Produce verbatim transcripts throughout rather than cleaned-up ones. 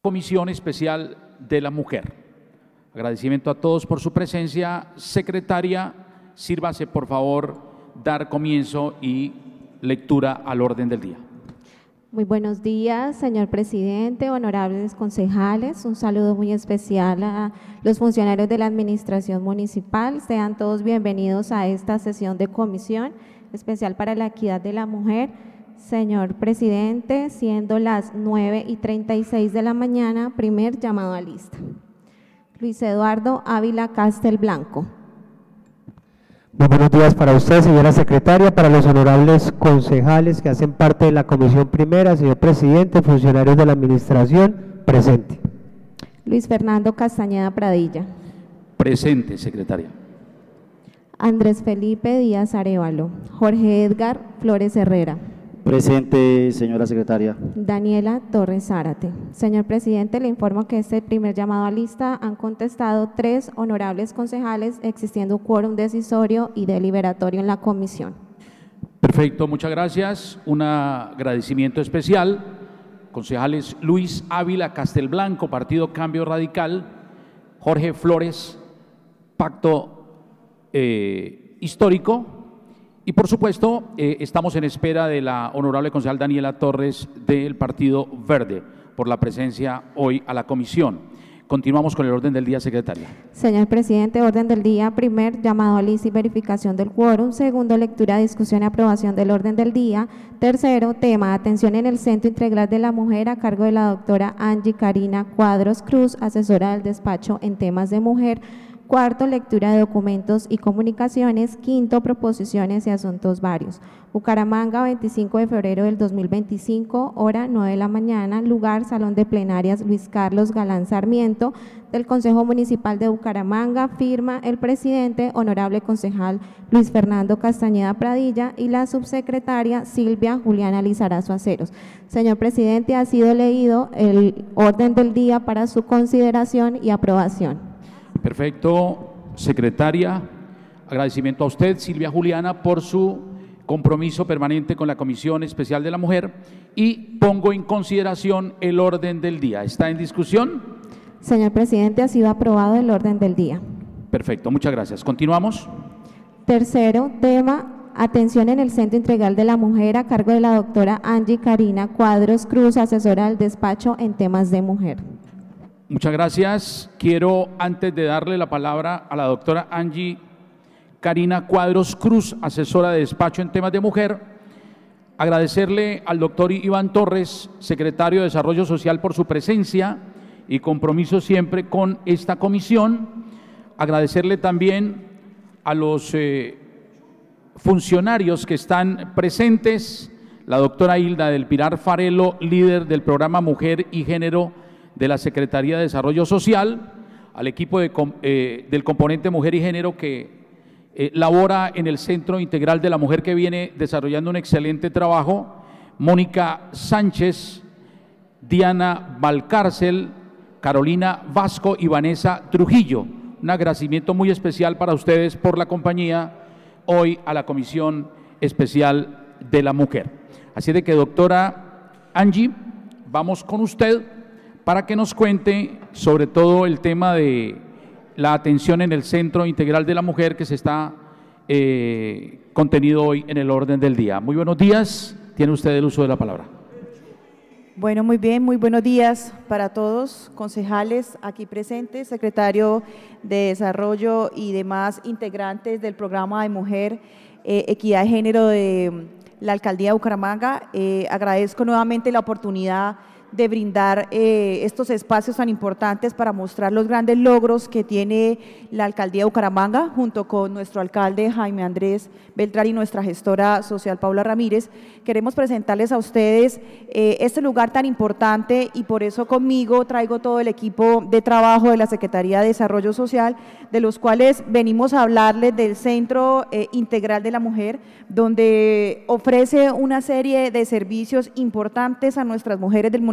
Comisión Especial de la Mujer. Agradecimiento a todos por su presencia. Secretaria, sírvase por favor dar comienzo y lectura al orden del día. Muy buenos días, señor presidente, honorables concejales. Un saludo muy especial a los funcionarios de la administración municipal. Sean todos bienvenidos a esta sesión de comisión especial para la equidad de la mujer. Señor presidente, siendo las nueve y treinta y seis de la mañana, primer llamado a lista. Luis Eduardo Ávila Castelblanco. Muy buenos días para usted, señora secretaria, para los honorables concejales que hacen parte de la comisión primera, señor presidente, funcionarios de la administración, presente. Luis Fernando Castañeda Pradilla. Presente, secretaria. Andrés Felipe Díaz Arévalo. Jorge Edgar Flores Herrera. Presente, señora secretaria. Daniela Torres Zárate. Señor presidente, le informo que este primer llamado a lista han contestado tres honorables concejales, existiendo quórum decisorio y deliberatorio en la comisión. Perfecto, muchas gracias. Un agradecimiento especial. Concejales Luis Ávila Castelblanco, Partido Cambio Radical, Jorge Flores, Pacto eh, Histórico. Y por supuesto, eh, estamos en espera de la honorable concejal Daniela Torres del Partido Verde por la presencia hoy a la comisión. Continuamos con el orden del día, secretaria. Señor presidente, orden del día, primer llamado a lista y verificación del quórum, segundo lectura, discusión y aprobación del orden del día, tercero tema, atención en el Centro Integral de la Mujer a cargo de la doctora Angie Karina Cuadros Cruz, asesora del despacho en temas de mujer. Cuarto, lectura de documentos y comunicaciones. Quinto, proposiciones y asuntos varios. Bucaramanga, veinticinco de febrero del dos mil veinticinco, hora nueve de la mañana, lugar, Salón de Plenarias Luis Carlos Galán Sarmiento, del Consejo Municipal de Bucaramanga, firma el presidente, honorable concejal Luis Fernando Castañeda Pradilla y la subsecretaria Silvia Juliana Lizarazo Aceros. Señor presidente, ha sido leído el orden del día para su consideración y aprobación. Perfecto, secretaria. Agradecimiento a usted, Silvia Juliana, por su compromiso permanente con la Comisión Especial de la Mujer y pongo en consideración el orden del día. ¿Está en discusión? Señor presidente, ha sido aprobado el orden del día. Perfecto, muchas gracias. Continuamos. Tercero, tema, atención en el Centro Integral de la Mujer a cargo de la doctora Angie Karina Cuadros Cruz, asesora del despacho en temas de mujer. Muchas gracias. Quiero, antes de darle la palabra a la doctora Angie Karina Cuadros Cruz, asesora de despacho en temas de mujer, agradecerle al doctor Iván Torres, secretario de Desarrollo Social, por su presencia y compromiso siempre con esta comisión. Agradecerle también a los eh, funcionarios que están presentes, la doctora Hilda del Pilar Farelo, líder del programa Mujer y Género de la Secretaría de Desarrollo Social, al equipo de, eh, del componente Mujer y Género que eh, labora en el Centro Integral de la Mujer, que viene desarrollando un excelente trabajo, Mónica Sánchez, Diana Valcárcel, Carolina Vasco y Vanessa Trujillo. Un agradecimiento muy especial para ustedes por la compañía hoy a la Comisión Especial de la Mujer. Así de que, doctora Angie, vamos con usted para que nos cuente sobre todo el tema de la atención en el Centro Integral de la Mujer que se está eh, contenido hoy en el orden del día. Muy buenos días, tiene usted el uso de la palabra. Bueno, muy bien, muy buenos días para todos, concejales aquí presentes, secretario de Desarrollo y demás integrantes del programa de Mujer, eh, Equidad de Género de la Alcaldía de Bucaramanga. Eh, agradezco nuevamente la oportunidad de brindar eh, estos espacios tan importantes para mostrar los grandes logros que tiene la Alcaldía de Bucaramanga, junto con nuestro alcalde Jaime Andrés Beltrán y nuestra gestora social Paula Ramírez. Queremos presentarles a ustedes eh, este lugar tan importante y por eso conmigo traigo todo el equipo de trabajo de la Secretaría de Desarrollo Social, de los cuales venimos a hablarles del Centro eh, Integral de la Mujer, donde ofrece una serie de servicios importantes a nuestras mujeres del municipio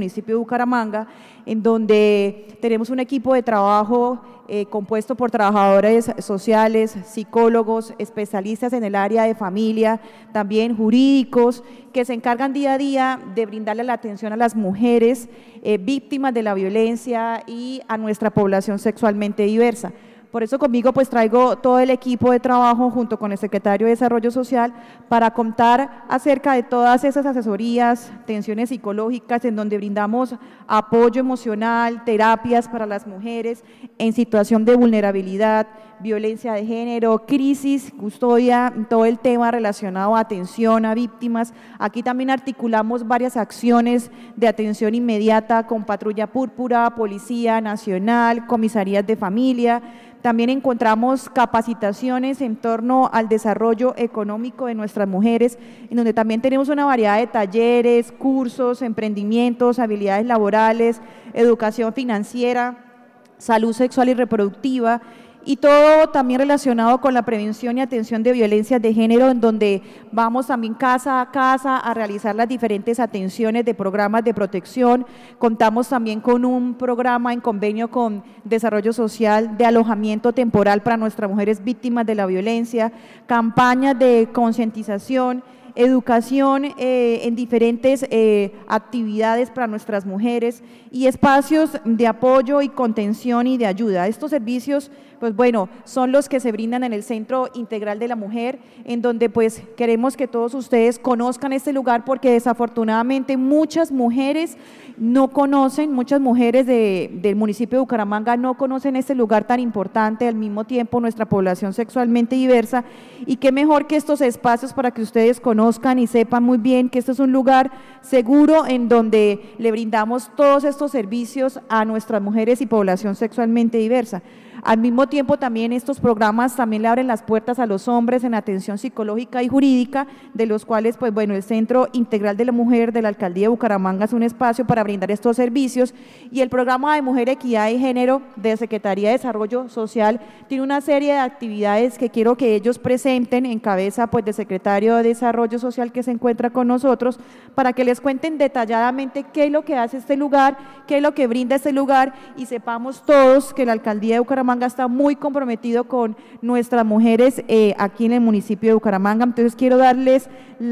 municipio de Bucaramanga, en donde tenemos un equipo de trabajo eh, compuesto por trabajadores sociales, psicólogos, especialistas en el área de familia, también jurídicos, que se encargan día a día de brindarle la atención a las mujeres eh, víctimas de la violencia y a nuestra población sexualmente diversa. Por eso conmigo pues traigo todo el equipo de trabajo junto con el secretario de Desarrollo Social para contar acerca de todas esas asesorías, atenciones psicológicas en donde brindamos apoyo emocional, terapias para las mujeres en situación de vulnerabilidad, violencia de género, crisis, custodia, todo el tema relacionado a atención a víctimas. Aquí también articulamos varias acciones de atención inmediata con Patrulla Púrpura, Policía Nacional, comisarías de familia. También encontramos capacitaciones en torno al desarrollo económico de nuestras mujeres, en donde también tenemos una variedad de talleres, cursos, emprendimientos, habilidades laborales, educación financiera, salud sexual y reproductiva, y todo también relacionado con la prevención y atención de violencias de género, en donde vamos también casa a casa a realizar las diferentes atenciones de programas de protección. Contamos también con un programa en convenio con Desarrollo Social de alojamiento temporal para nuestras mujeres víctimas de la violencia, campañas de concientización, educación eh, en diferentes eh, actividades para nuestras mujeres y espacios de apoyo y contención y de ayuda. Estos servicios, pues bueno, son los que se brindan en el Centro Integral de la Mujer, en donde pues queremos que todos ustedes conozcan este lugar, porque desafortunadamente muchas mujeres no conocen, muchas mujeres de, del municipio de Bucaramanga no conocen este lugar tan importante, al mismo tiempo nuestra población sexualmente diversa, y qué mejor que estos espacios para que ustedes conozcan y sepan muy bien que este es un lugar seguro en donde le brindamos todos estos servicios a nuestras mujeres y población sexualmente diversa. Al mismo tiempo también estos programas también le abren las puertas a los hombres en atención psicológica y jurídica, de los cuales pues bueno, el Centro Integral de la Mujer de la Alcaldía de Bucaramanga es un espacio para brindar estos servicios, y el programa de Mujer, Equidad y Género de Secretaría de Desarrollo Social tiene una serie de actividades que quiero que ellos presenten en cabeza pues del secretario de Desarrollo Social que se encuentra con nosotros, para que les cuenten detalladamente qué es lo que hace este lugar, qué es lo que brinda este lugar, y sepamos todos que la Alcaldía de Bucaramanga está muy comprometido con nuestras mujeres eh, aquí en el municipio de Bucaramanga. Entonces quiero darles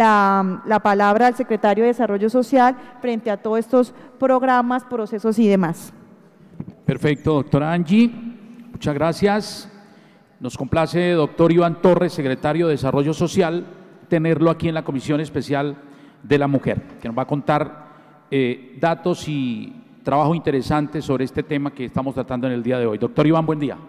la, la palabra al secretario de Desarrollo Social frente a todos estos programas, procesos y demás. Perfecto, doctora Angie, muchas gracias. Nos complace, doctor Iván Torres, secretario de Desarrollo Social, tenerlo aquí en la Comisión Especial de la Mujer, que nos va a contar eh, datos y trabajo interesante sobre este tema que estamos tratando en el día de hoy. Doctor Iván, buen día.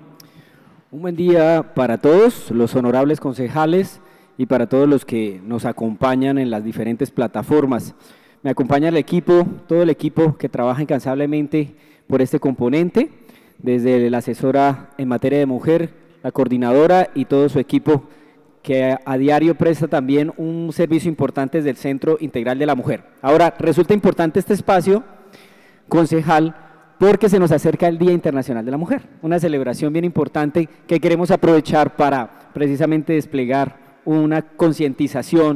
Un buen día para todos los honorables concejales y para todos los que nos acompañan en las diferentes plataformas. Me acompaña el equipo, todo el equipo que trabaja incansablemente por este componente, desde la asesora en materia de mujer, la coordinadora y todo su equipo que a diario presta también un servicio importante desde el Centro Integral de la Mujer. Ahora, resulta importante este espacio, concejal, porque se nos acerca el Día Internacional de la Mujer, una celebración bien importante que queremos aprovechar para precisamente desplegar una concientización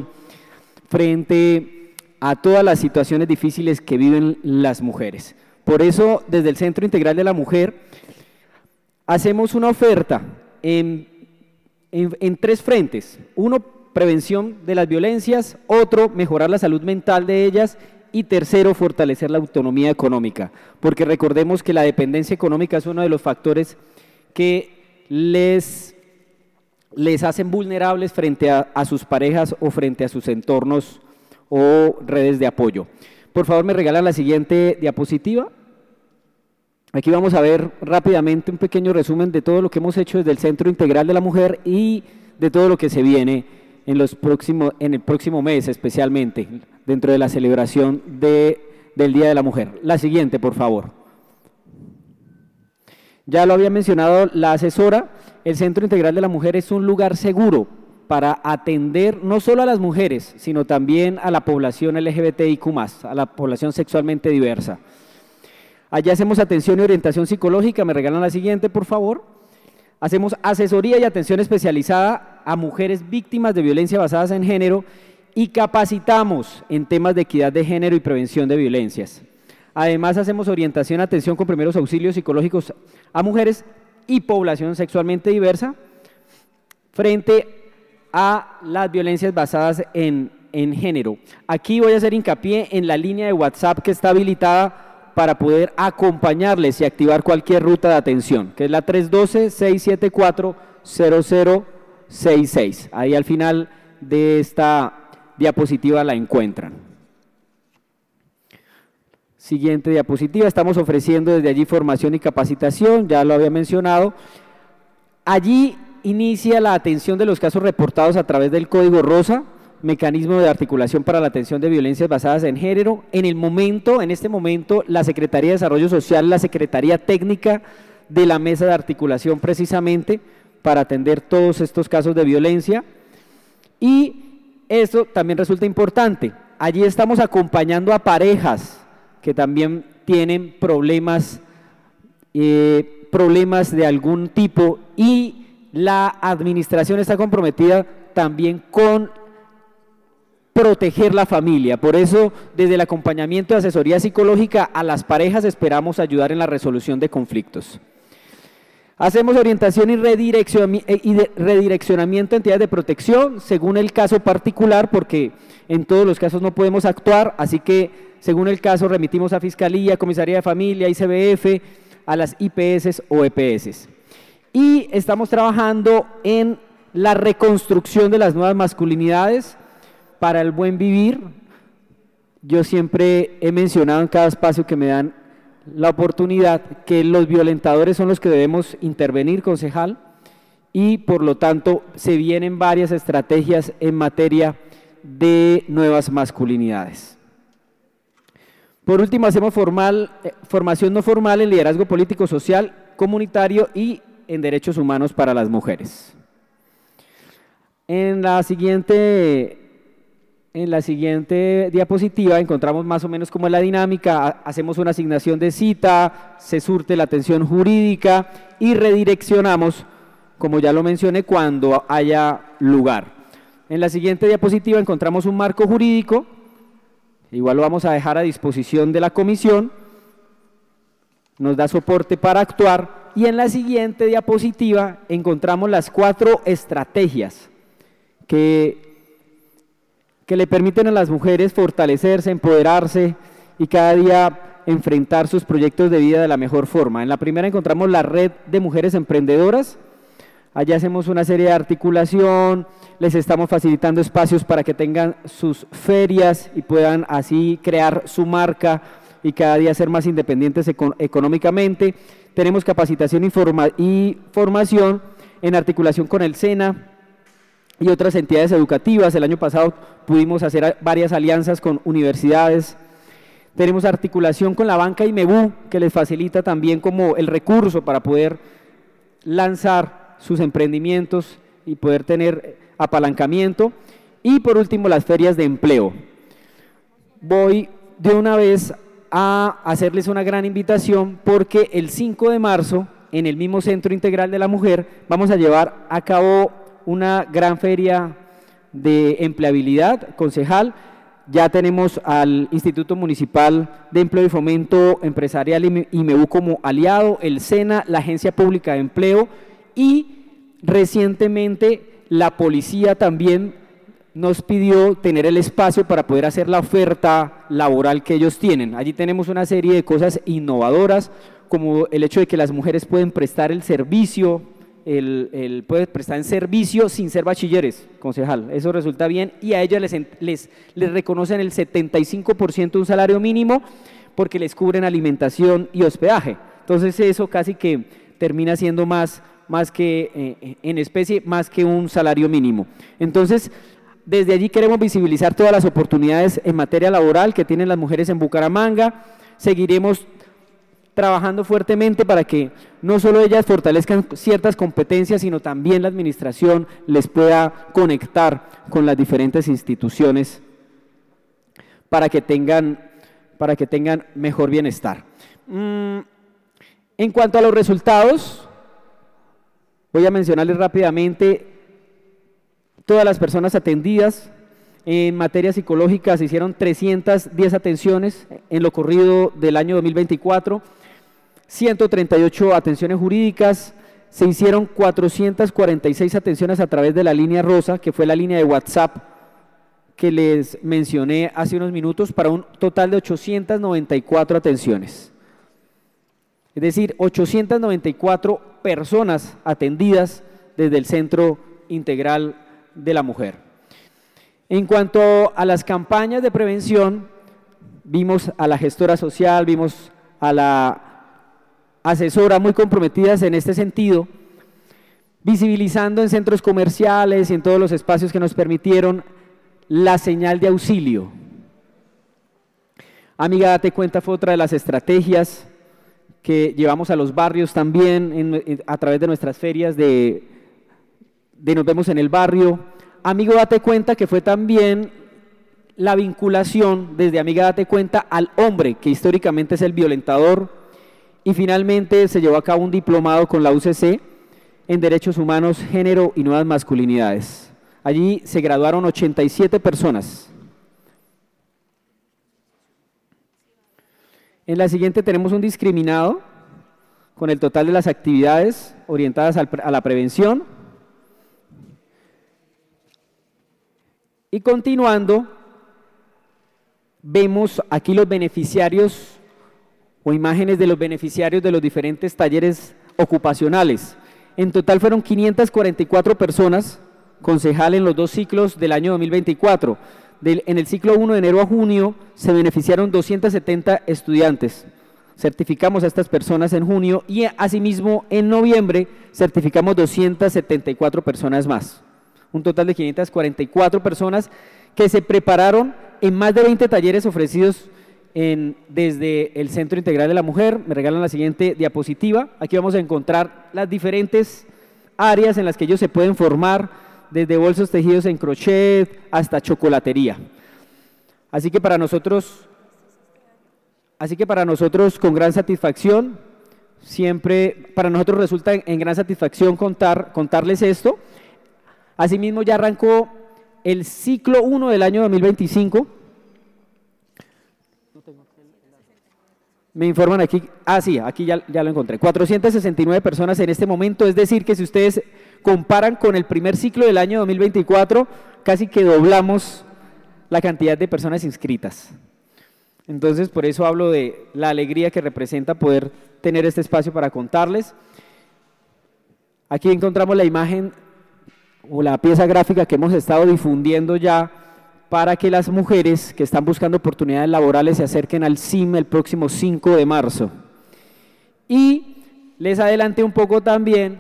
frente a todas las situaciones difíciles que viven las mujeres. Por eso, desde el Centro Integral de la Mujer, hacemos una oferta en, en, en tres frentes. Uno, prevención de las violencias; otro, mejorar la salud mental de ellas; y tercero, fortalecer la autonomía económica, porque recordemos que la dependencia económica es uno de los factores que les, les hacen vulnerables frente a, a sus parejas o frente a sus entornos o redes de apoyo. Por favor, me regalan la siguiente diapositiva. Aquí vamos a ver rápidamente un pequeño resumen de todo lo que hemos hecho desde el Centro Integral de la Mujer y de todo lo que se viene en, los próximos, en el próximo mes, especialmente dentro de la celebración de, del Día de la Mujer. La siguiente, por favor. Ya lo había mencionado la asesora, el Centro Integral de la Mujer es un lugar seguro para atender no solo a las mujeres, sino también a la población L G B T I Q más, a la población sexualmente diversa. Allá hacemos atención y orientación psicológica, me regalan la siguiente, por favor. Hacemos asesoría y atención especializada a mujeres víctimas de violencia basadas en género y capacitamos en temas de equidad de género y prevención de violencias. Además, hacemos orientación, atención con primeros auxilios psicológicos a mujeres y población sexualmente diversa frente a las violencias basadas en, en género. Aquí voy a hacer hincapié en la línea de WhatsApp que está habilitada para poder acompañarles y activar cualquier ruta de atención, que es la tres uno dos, seis siete cuatro, cero cero seis seis. Ahí al final de esta diapositiva la encuentran. Siguiente diapositiva, estamos ofreciendo desde allí formación y capacitación, ya lo había mencionado. Allí inicia la atención de los casos reportados a través del Código Rosa, mecanismo de articulación para la atención de violencias basadas en género. En el momento, en este momento, la Secretaría de Desarrollo Social, la Secretaría Técnica de la Mesa de Articulación precisamente para atender todos estos casos de violencia. Y esto también resulta importante, allí estamos acompañando a parejas que también tienen problemas, eh, problemas de algún tipo, y la administración está comprometida también con proteger la familia. Por eso, desde el acompañamiento de asesoría psicológica a las parejas esperamos ayudar en la resolución de conflictos. Hacemos orientación y redireccionamiento a entidades de protección según el caso particular, porque en todos los casos no podemos actuar, así que según el caso remitimos a Fiscalía, Comisaría de Familia, I C B F, a las I P S o E P S. Y estamos trabajando en la reconstrucción de las nuevas masculinidades para el buen vivir. Yo siempre he mencionado en cada espacio que me dan la oportunidad que los violentadores son los que debemos intervenir, concejal, y por lo tanto se vienen varias estrategias en materia de nuevas masculinidades. Por último, hacemos formal, eh, formación no formal en liderazgo político, social, comunitario y en derechos humanos para las mujeres. En la siguiente... En la siguiente diapositiva encontramos más o menos cómo es la dinámica. Hacemos una asignación de cita, se surte la atención jurídica y redireccionamos, como ya lo mencioné, cuando haya lugar. En la siguiente diapositiva encontramos un marco jurídico, igual lo vamos a dejar a disposición de la comisión, nos da soporte para actuar, y en la siguiente diapositiva encontramos las cuatro estrategias que que le permiten a las mujeres fortalecerse, empoderarse y cada día enfrentar sus proyectos de vida de la mejor forma. En la primera encontramos la red de mujeres emprendedoras. Allá hacemos una serie de articulación, les estamos facilitando espacios para que tengan sus ferias y puedan así crear su marca y cada día ser más independientes económicamente. Tenemos capacitación y, forma y formación en articulación con el SENA y otras entidades educativas. El año pasado pudimos hacer varias alianzas con universidades. Tenemos articulación con la banca IMEBU, que les facilita también como el recurso para poder lanzar sus emprendimientos y poder tener apalancamiento. Y por último, las ferias de empleo. Voy de una vez a hacerles una gran invitación porque el cinco de marzo, en el mismo Centro Integral de la Mujer, vamos a llevar a cabo una gran feria de empleabilidad, concejal. Ya tenemos al Instituto Municipal de Empleo y Fomento Empresarial IMEBU como aliado, el SENA, la Agencia Pública de Empleo, y recientemente la policía también nos pidió tener el espacio para poder hacer la oferta laboral que ellos tienen. Allí tenemos una serie de cosas innovadoras, como el hecho de que las mujeres pueden prestar el servicio, El, el puede prestar en servicio sin ser bachilleres, concejal, eso resulta bien, y a ellas les, les, les reconocen el setenta y cinco por ciento de un salario mínimo porque les cubren alimentación y hospedaje. Entonces eso casi que termina siendo más, más que eh, en especie, más que un salario mínimo. Entonces, desde allí queremos visibilizar todas las oportunidades en materia laboral que tienen las mujeres en Bucaramanga. Seguiremos trabajando fuertemente para que no solo ellas fortalezcan ciertas competencias, sino también la administración les pueda conectar con las diferentes instituciones para que tengan, para que tengan mejor bienestar. Mm, en cuanto a los resultados, voy a mencionarles rápidamente todas las personas atendidas. En materia psicológica se hicieron trescientas diez atenciones en lo corrido del año dos mil veinticuatro, ciento treinta y ocho atenciones jurídicas, se hicieron cuatrocientas cuarenta y seis atenciones a través de la línea rosa, que fue la línea de WhatsApp que les mencioné hace unos minutos, para un total de ochocientas noventa y cuatro atenciones. Es decir, ochocientas noventa y cuatro personas atendidas desde el Centro Integral de la Mujer. En cuanto a las campañas de prevención, vimos a la gestora social, vimos a la asesora muy comprometidas en este sentido, visibilizando en centros comerciales y en todos los espacios que nos permitieron la señal de auxilio. Amiga, date cuenta, fue otra de las estrategias que llevamos a los barrios también en, en, a través de nuestras ferias de, de Nos Vemos en el Barrio. Amigo, date cuenta, que fue también la vinculación desde Amiga, date cuenta al hombre, que históricamente es el violentador, y finalmente se llevó a cabo un diplomado con la U C C en Derechos Humanos, Género y Nuevas Masculinidades. Allí se graduaron ochenta y siete personas. En la siguiente tenemos un discriminado con el total de las actividades orientadas al, a la prevención. Y continuando, vemos aquí los beneficiarios o imágenes de los beneficiarios de los diferentes talleres ocupacionales. En total fueron quinientas cuarenta y cuatro personas, concejal en los dos ciclos del año dos mil veinticuatro. Del, en el ciclo uno de enero a junio se beneficiaron doscientos setenta estudiantes. Certificamos a estas personas en junio y asimismo en noviembre certificamos doscientas setenta y cuatro personas más. Un total de quinientas cuarenta y cuatro personas que se prepararon en más de veinte talleres ofrecidos en, desde el Centro Integral de la Mujer. Me regalan la siguiente diapositiva. Aquí vamos a encontrar las diferentes áreas en las que ellos se pueden formar, desde bolsos tejidos en crochet hasta chocolatería. Así que para nosotros, así que para nosotros con gran satisfacción, siempre para nosotros resulta en, en gran satisfacción contar, contarles esto. Asimismo ya arrancó el ciclo uno del año dos mil veinticinco. Me informan aquí, ah sí, aquí ya, ya lo encontré, cuatrocientas sesenta y nueve personas en este momento, es decir que si ustedes comparan con el primer ciclo del año dos mil veinticuatro, casi que doblamos la cantidad de personas inscritas. Entonces, por eso hablo de la alegría que representa poder tener este espacio para contarles. Aquí encontramos la imagen o la pieza gráfica que hemos estado difundiendo ya para que las mujeres que están buscando oportunidades laborales se acerquen al C I M el próximo cinco de marzo. Y les adelanté un poco también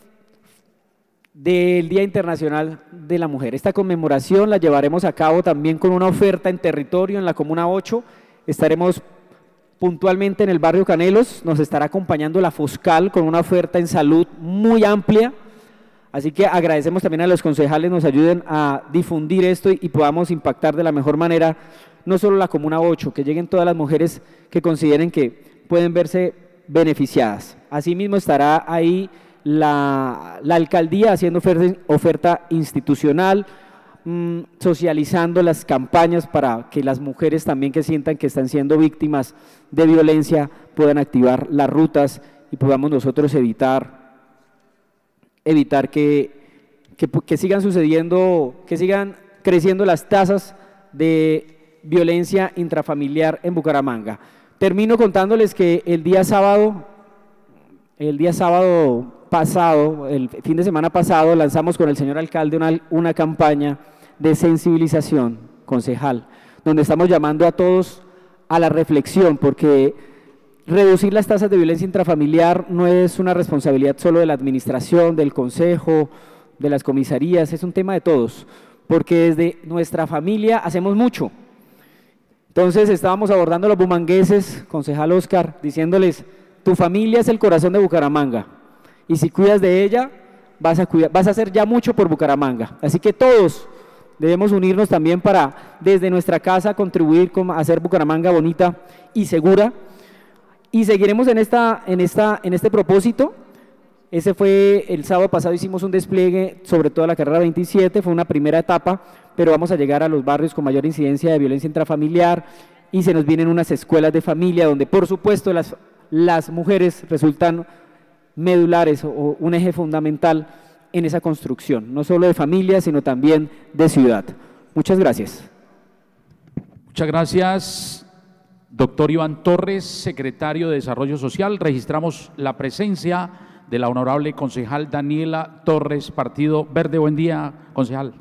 del Día Internacional de la Mujer. Esta conmemoración la llevaremos a cabo también con una oferta en territorio en la Comuna ocho. Estaremos puntualmente en el barrio Canelos, nos estará acompañando la Foscal con una oferta en salud muy amplia. Así que agradecemos también a los concejales nos ayuden a difundir esto y, y podamos impactar de la mejor manera, no solo la Comuna ocho, que lleguen todas las mujeres que consideren que pueden verse beneficiadas. Asimismo estará ahí la, la alcaldía haciendo oferta, oferta institucional, mmm, socializando las campañas para que las mujeres también que sientan que están siendo víctimas de violencia puedan activar las rutas y podamos nosotros evitar evitar que, que, que sigan sucediendo, que sigan creciendo las tasas de violencia intrafamiliar en Bucaramanga. Termino contándoles que el día sábado, el día sábado pasado, el fin de semana pasado, lanzamos con el señor alcalde una, una campaña de sensibilización concejal, donde estamos llamando a todos a la reflexión, porque reducir las tasas de violencia intrafamiliar no es una responsabilidad solo de la administración, del consejo, de las comisarías, es un tema de todos, porque desde nuestra familia hacemos mucho. Entonces estábamos abordando a los bumangueses, concejal Oscar, diciéndoles, tu familia es el corazón de Bucaramanga, y si cuidas de ella, vas a, cuidar, vas a hacer ya mucho por Bucaramanga. Así que todos debemos unirnos también para, desde nuestra casa, contribuir a hacer Bucaramanga bonita y segura. Y seguiremos en, esta, en, esta, en este propósito. Ese fue, el sábado pasado hicimos un despliegue sobre toda la carrera veintisiete, fue una primera etapa, pero vamos a llegar a los barrios con mayor incidencia de violencia intrafamiliar y se nos vienen unas escuelas de familia donde por supuesto las, las mujeres resultan medulares o un eje fundamental en esa construcción, no solo de familia, sino también de ciudad. Muchas gracias. Muchas gracias, doctor Iván Torres, secretario de Desarrollo Social. Registramos la presencia de la honorable concejal Daniela Torres, Partido Verde. Buen día, concejal.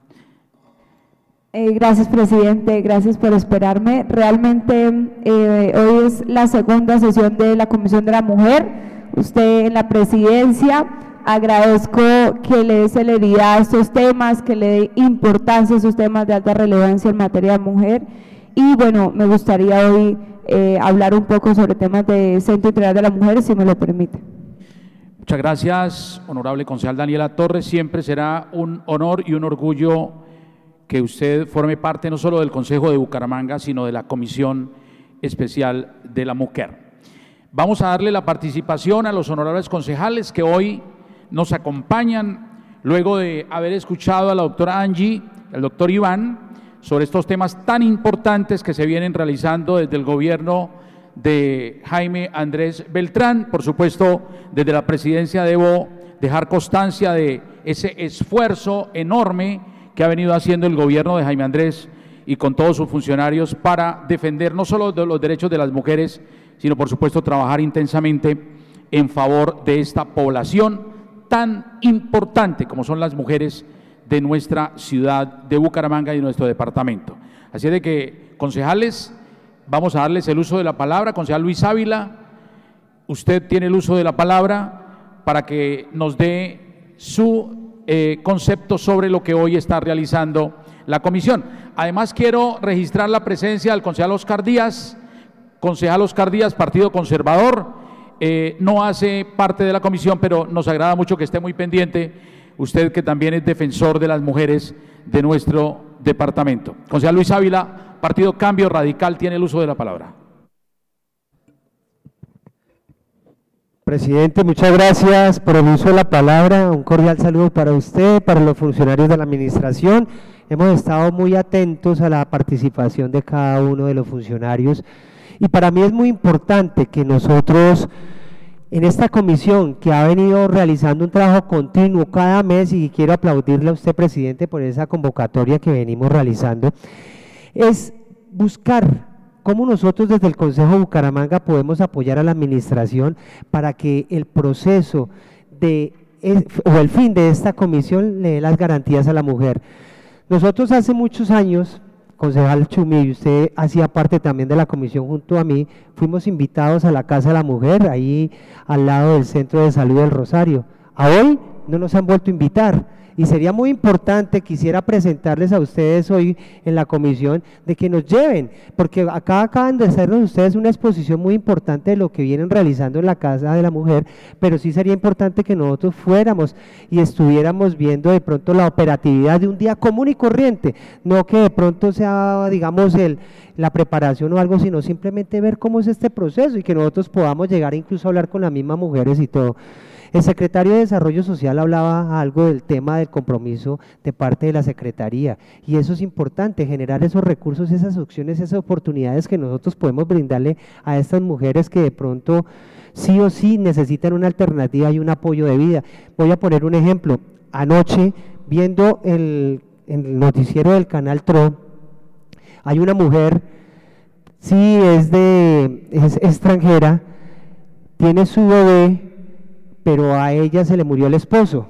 Eh, gracias, presidente, gracias por esperarme. Realmente eh, hoy es la segunda sesión de la Comisión de la Mujer. Usted en la presidencia, agradezco que le dé celeridad a estos temas, que le dé importancia a estos temas de alta relevancia en materia de mujer. Y bueno, me gustaría hoy eh, hablar un poco sobre temas de Centro Integral de la Mujer, si me lo permite. Muchas gracias, honorable concejal Daniela Torres. Siempre será un honor y un orgullo que usted forme parte no solo del Consejo de Bucaramanga, sino de la Comisión Especial de la Mujer. Vamos a darle la participación a los honorables concejales que hoy nos acompañan, luego de haber escuchado a la doctora Angie, al doctor Iván, sobre estos temas tan importantes que se vienen realizando desde el gobierno de Jaime Andrés Beltrán. Por supuesto, desde la presidencia debo dejar constancia de ese esfuerzo enorme que ha venido haciendo el gobierno de Jaime Andrés y con todos sus funcionarios para defender no solo los derechos de las mujeres, sino por supuesto trabajar intensamente en favor de esta población tan importante como son las mujeres de nuestra ciudad de Bucaramanga y de nuestro departamento. Así es de que, concejales, vamos a darles el uso de la palabra. Concejal Luis Ávila, usted tiene el uso de la palabra para que nos dé su eh, concepto sobre lo que hoy está realizando la comisión. Además, quiero registrar la presencia del concejal Oscar Díaz. Concejal Oscar Díaz, Partido Conservador, eh, no hace parte de la comisión, pero nos agrada mucho que esté muy pendiente, usted que también es defensor de las mujeres de nuestro departamento. Concejal Luis Ávila, Partido Cambio Radical, tiene el uso de la palabra. Presidente, muchas gracias por el uso de la palabra. Un cordial saludo para usted, para los funcionarios de la administración. Hemos estado muy atentos a la participación de cada uno de los funcionarios y para mí es muy importante que nosotros en esta comisión que ha venido realizando un trabajo continuo cada mes, y quiero aplaudirle a usted, presidente, por esa convocatoria que venimos realizando, es buscar cómo nosotros desde el Consejo de Bucaramanga podemos apoyar a la administración para que el proceso de, o el fin de esta comisión le dé las garantías a la mujer. Nosotros hace muchos años, concejal Chumi, y usted hacía parte también de la comisión junto a mí, fuimos invitados a la Casa de la Mujer, ahí al lado del Centro de Salud del Rosario. A hoy no nos han vuelto a invitar y sería muy importante, quisiera presentarles a ustedes hoy en la comisión, de que nos lleven, porque acá acaban de hacernos ustedes una exposición muy importante de lo que vienen realizando en la Casa de la Mujer, pero sí sería importante que nosotros fuéramos y estuviéramos viendo de pronto la operatividad de un día común y corriente, no que de pronto sea, digamos, el, la preparación o algo, sino simplemente ver cómo es este proceso y que nosotros podamos llegar incluso a hablar con las mismas mujeres y todo. El secretario de Desarrollo Social hablaba algo del tema del compromiso de parte de la Secretaría y eso es importante, generar esos recursos, esas opciones, esas oportunidades que nosotros podemos brindarle a estas mujeres que de pronto sí o sí necesitan una alternativa y un apoyo de vida. Voy a poner un ejemplo. Anoche, viendo el, el noticiero del Canal Tro, hay una mujer, sí es, de, es extranjera, tiene su bebé, pero a ella se le murió el esposo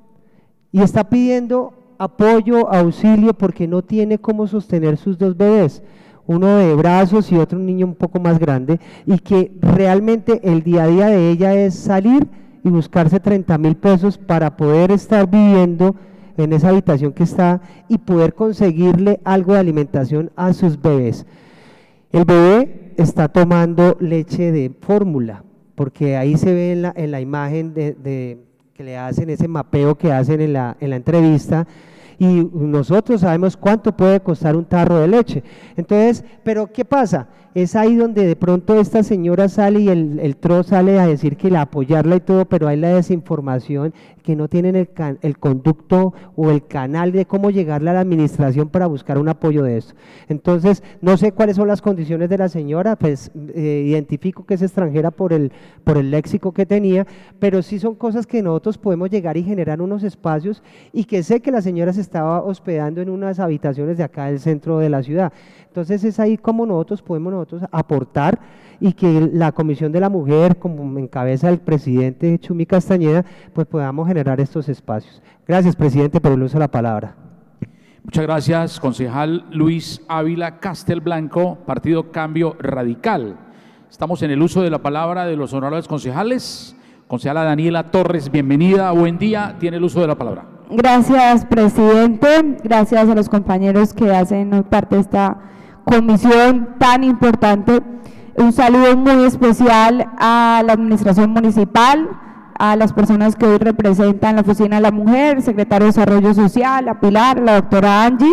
y está pidiendo apoyo, auxilio, porque no tiene cómo sostener sus dos bebés, uno de brazos y otro un niño un poco más grande, y que realmente el día a día de ella es salir y buscarse treinta mil pesos para poder estar viviendo en esa habitación que está y poder conseguirle algo de alimentación a sus bebés. El bebé está tomando leche de fórmula, porque ahí se ve en la, en la imagen de, de, que le hacen, ese mapeo que hacen en la, en la entrevista, y nosotros sabemos cuánto puede costar un tarro de leche. Entonces, pero ¿qué pasa? Es ahí donde de pronto esta señora sale y el, el T R O sale a decir que la apoyarla y todo, pero hay la desinformación, que no tienen el, can, el conducto o el canal de cómo llegarle a la administración para buscar un apoyo de esto. Entonces, no sé cuáles son las condiciones de la señora, pues eh, identifico que es extranjera por el, por el léxico que tenía, pero sí son cosas que nosotros podemos llegar y generar unos espacios, y que sé que la señora se estaba hospedando en unas habitaciones de acá del centro de la ciudad. Entonces es ahí como nosotros podemos nosotros aportar, y que la Comisión de la Mujer, como encabeza el presidente Chumi Castañeda, pues podamos generar estos espacios. Gracias, presidente, por el uso de la palabra. Muchas gracias, concejal Luis Ávila Castelblanco, Partido Cambio Radical. Estamos en el uso de la palabra de los honorables concejales. Concejala Daniela Torres, bienvenida, buen día, tiene el uso de la palabra. Gracias, presidente, gracias a los compañeros que hacen hoy parte de esta comisión tan importante. Un saludo muy especial a la administración municipal, a las personas que hoy representan la Oficina de la Mujer, secretario de Desarrollo Social, a Pilar, a la doctora Angie.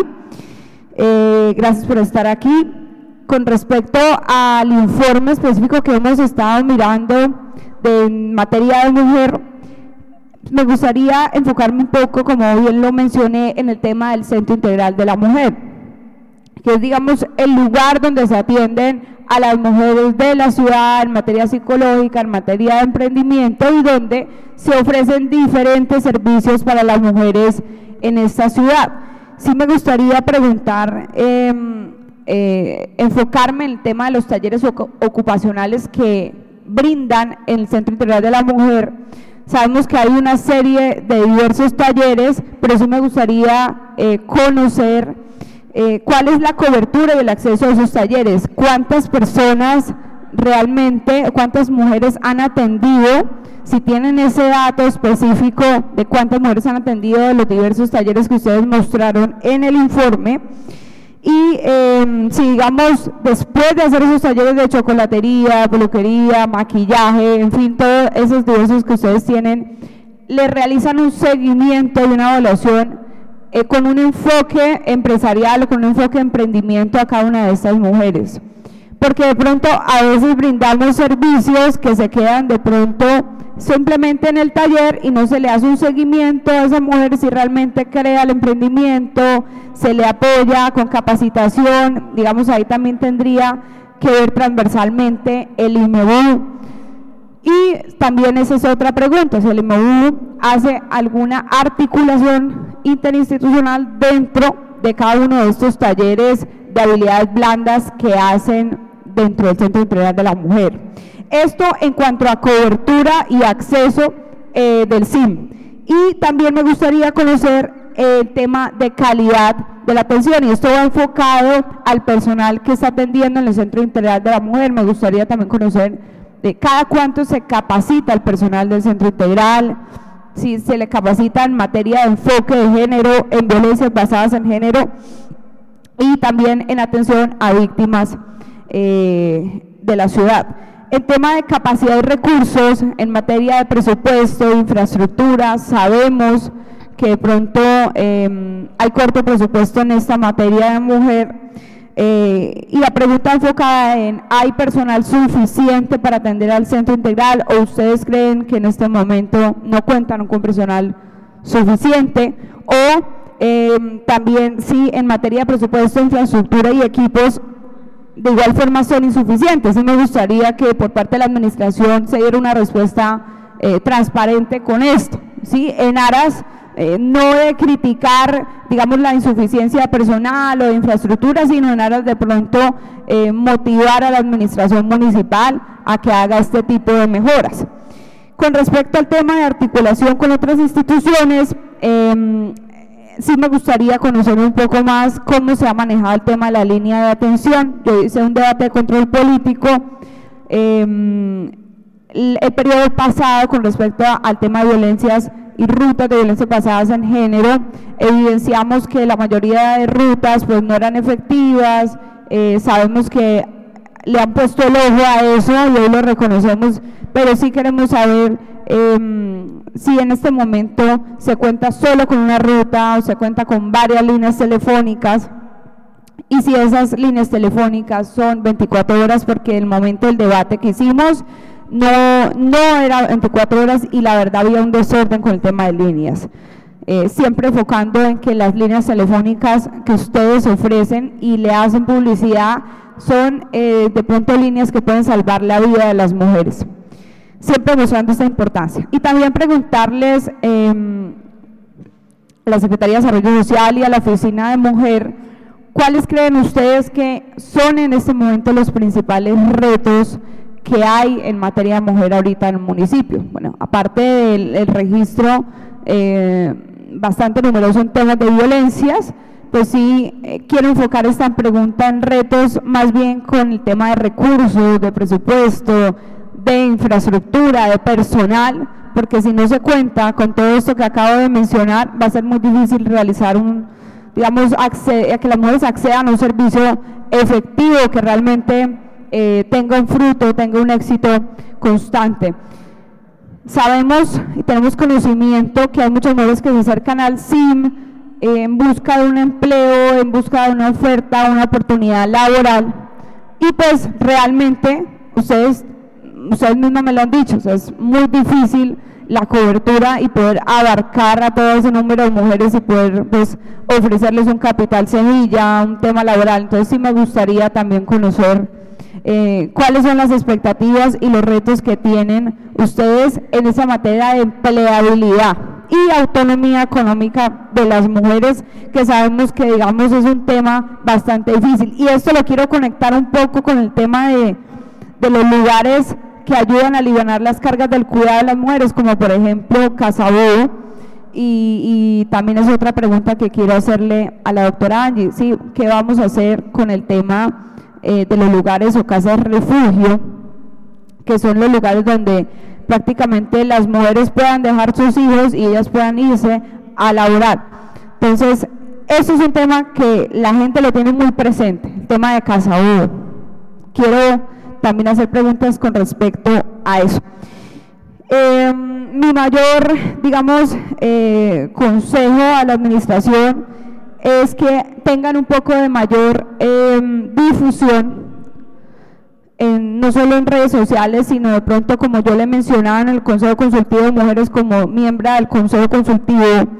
Eh, gracias por estar aquí. Con respecto al informe específico que hemos estado mirando de materia de mujer, me gustaría enfocarme un poco, como bien lo mencioné, en el tema del Centro Integral de la Mujer, que es, digamos, el lugar donde se atienden a las mujeres de la ciudad en materia psicológica, en materia de emprendimiento, y donde se ofrecen diferentes servicios para las mujeres en esta ciudad. Sí me gustaría preguntar, eh, eh, enfocarme en el tema de los talleres ocupacionales que brindan en el Centro Integral de la Mujer. Sabemos que hay una serie de diversos talleres, pero sí me gustaría eh, conocer eh, cuál es la cobertura y el acceso a esos talleres, cuántas personas realmente, cuántas mujeres han atendido, si tienen ese dato específico de cuántas mujeres han atendido de los diversos talleres que ustedes mostraron en el informe. Y eh, si, digamos, después de hacer esos talleres de chocolatería, peluquería, maquillaje, en fin, todos esos diversos que ustedes tienen, le realizan un seguimiento y una evaluación eh, con un enfoque empresarial o con un enfoque de emprendimiento a cada una de estas mujeres. Porque de pronto a veces brindamos servicios que se quedan de pronto simplemente en el taller y no se le hace un seguimiento a esa mujer si realmente crea el emprendimiento, se le apoya con capacitación. Digamos, ahí también tendría que ver transversalmente el I M E B U. Y también esa es otra pregunta, si el I M E B U hace alguna articulación interinstitucional dentro de cada uno de estos talleres de habilidades blandas que hacen dentro del Centro Integral de la Mujer. Esto en cuanto a cobertura y acceso eh, del S I M. Y también me gustaría conocer eh, el tema de calidad de la atención, y esto va enfocado al personal que está atendiendo en el Centro Integral de la Mujer. Me gustaría también conocer de cada cuánto se capacita el personal del Centro Integral, si se le capacita en materia de enfoque de género, en violencias basadas en género, y también en atención a víctimas eh, de la ciudad. En tema de capacidad y recursos, en materia de presupuesto, infraestructura, sabemos que de pronto eh, hay corto presupuesto en esta materia de mujer, eh, y la pregunta enfocada en: ¿hay personal suficiente para atender al Centro Integral, o ustedes creen que en este momento no cuentan con personal suficiente? O eh, también si en materia de presupuesto, infraestructura y equipos de igual forma son insuficientes. Sí me gustaría que por parte de la administración se diera una respuesta eh, transparente con esto, ¿sí? En aras eh, no de criticar, digamos, la insuficiencia de personal o de infraestructura, sino en aras de pronto eh, motivar a la administración municipal a que haga este tipo de mejoras. Con respecto al tema de articulación con otras instituciones, eh, sí me gustaría conocer un poco más cómo se ha manejado el tema de la línea de atención. Yo hice un debate de control político eh, el, el periodo pasado con respecto a, al tema de violencias y rutas de violencia basadas en género. Evidenciamos que la mayoría de rutas pues no eran efectivas. Eh, sabemos que le han puesto el ojo a eso y hoy lo reconocemos, pero sí queremos saber eh, si en este momento se cuenta solo con una ruta o se cuenta con varias líneas telefónicas, y si esas líneas telefónicas son veinticuatro horas, porque el momento del debate que hicimos no, no era veinticuatro horas y la verdad había un desorden con el tema de líneas. Eh, siempre enfocando en que las líneas telefónicas que ustedes ofrecen y le hacen publicidad son eh, de pronto líneas que pueden salvar la vida de las mujeres, siempre mostrando esta importancia. Y también preguntarles eh, a la Secretaría de Desarrollo Social y a la Oficina de Mujer, ¿cuáles creen ustedes que son en este momento los principales retos que hay en materia de mujer ahorita en el municipio? Bueno, aparte del el registro eh, bastante numeroso en temas de violencias, pues sí eh, quiero enfocar esta pregunta en retos más bien con el tema de recursos, de presupuesto, de infraestructura, de personal, porque si no se cuenta con todo esto que acabo de mencionar, va a ser muy difícil realizar un, digamos, acceder, que las mujeres accedan a un servicio efectivo que realmente eh, tenga un fruto, tenga un éxito constante. Sabemos y tenemos conocimiento que hay muchas mujeres que se acercan al S I M eh, en busca de un empleo, en busca de una oferta, una oportunidad laboral, y pues realmente ustedes, ustedes mismos me lo han dicho, o sea, es muy difícil la cobertura y poder abarcar a todo ese número de mujeres y poder pues ofrecerles un capital semilla, un tema laboral. Entonces sí me gustaría también conocer Eh, cuáles son las expectativas y los retos que tienen ustedes en esa materia de empleabilidad y autonomía económica de las mujeres, que sabemos que digamos es un tema bastante difícil. Y esto lo quiero conectar un poco con el tema de, de los lugares que ayudan a aliviar las cargas del cuidado de las mujeres, como por ejemplo Casabobo, y, y también es otra pregunta que quiero hacerle a la doctora Angie, ¿sí? ¿Qué vamos a hacer con el tema Eh, de los lugares o casas refugio, que son los lugares donde prácticamente las mujeres puedan dejar sus hijos y ellas puedan irse a laborar? Entonces, eso es un tema que la gente lo tiene muy presente, el tema de Casabobo. Quiero también hacer preguntas con respecto a eso. Eh, mi mayor, digamos, eh, consejo a la administración es que tengan un poco de mayor eh, difusión, en, no solo en redes sociales, sino de pronto, como yo le mencionaba en el Consejo Consultivo de Mujeres como miembro del Consejo Consultivo,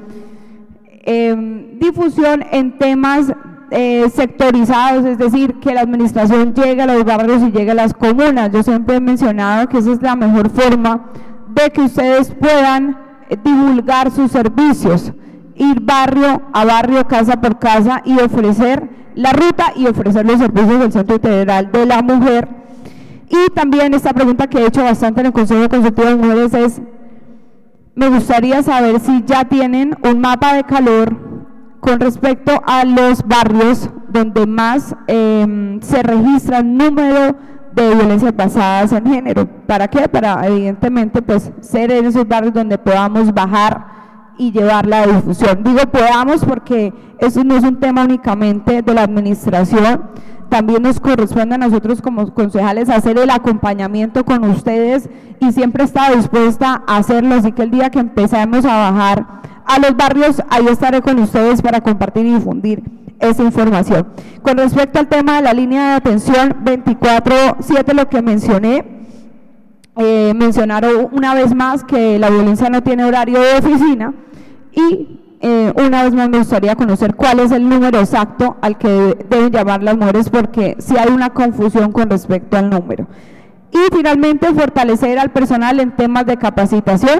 eh, difusión en temas eh, sectorizados, es decir, que la administración llegue a los barrios y llegue a las comunas. Yo siempre he mencionado que esa es la mejor forma de que ustedes puedan eh, divulgar sus servicios, ir barrio a barrio, casa por casa y ofrecer la ruta y ofrecer los servicios del Centro Integral de la Mujer. Y también esta pregunta que he hecho bastante en el Consejo Consultivo de Mujeres es, me gustaría saber si ya tienen un mapa de calor con respecto a los barrios donde más eh, se registra el número de violencias basadas en género. ¿Para qué? Para evidentemente pues ser en esos barrios donde podamos bajar y llevar la difusión. Digo podamos porque eso no es un tema únicamente de la administración, también nos corresponde a nosotros como concejales hacer el acompañamiento con ustedes, y siempre he estado dispuesta a hacerlo, así que el día que empecemos a bajar a los barrios, ahí estaré con ustedes para compartir y difundir esa información. Con respecto al tema de la línea de atención veinticuatro siete, lo que mencioné, Eh, mencionaron una vez más que la violencia no tiene horario de oficina, y eh, una vez más me gustaría conocer cuál es el número exacto al que deben llamar las mujeres, porque si hay una confusión con respecto al número. Y finalmente, fortalecer al personal en temas de capacitación,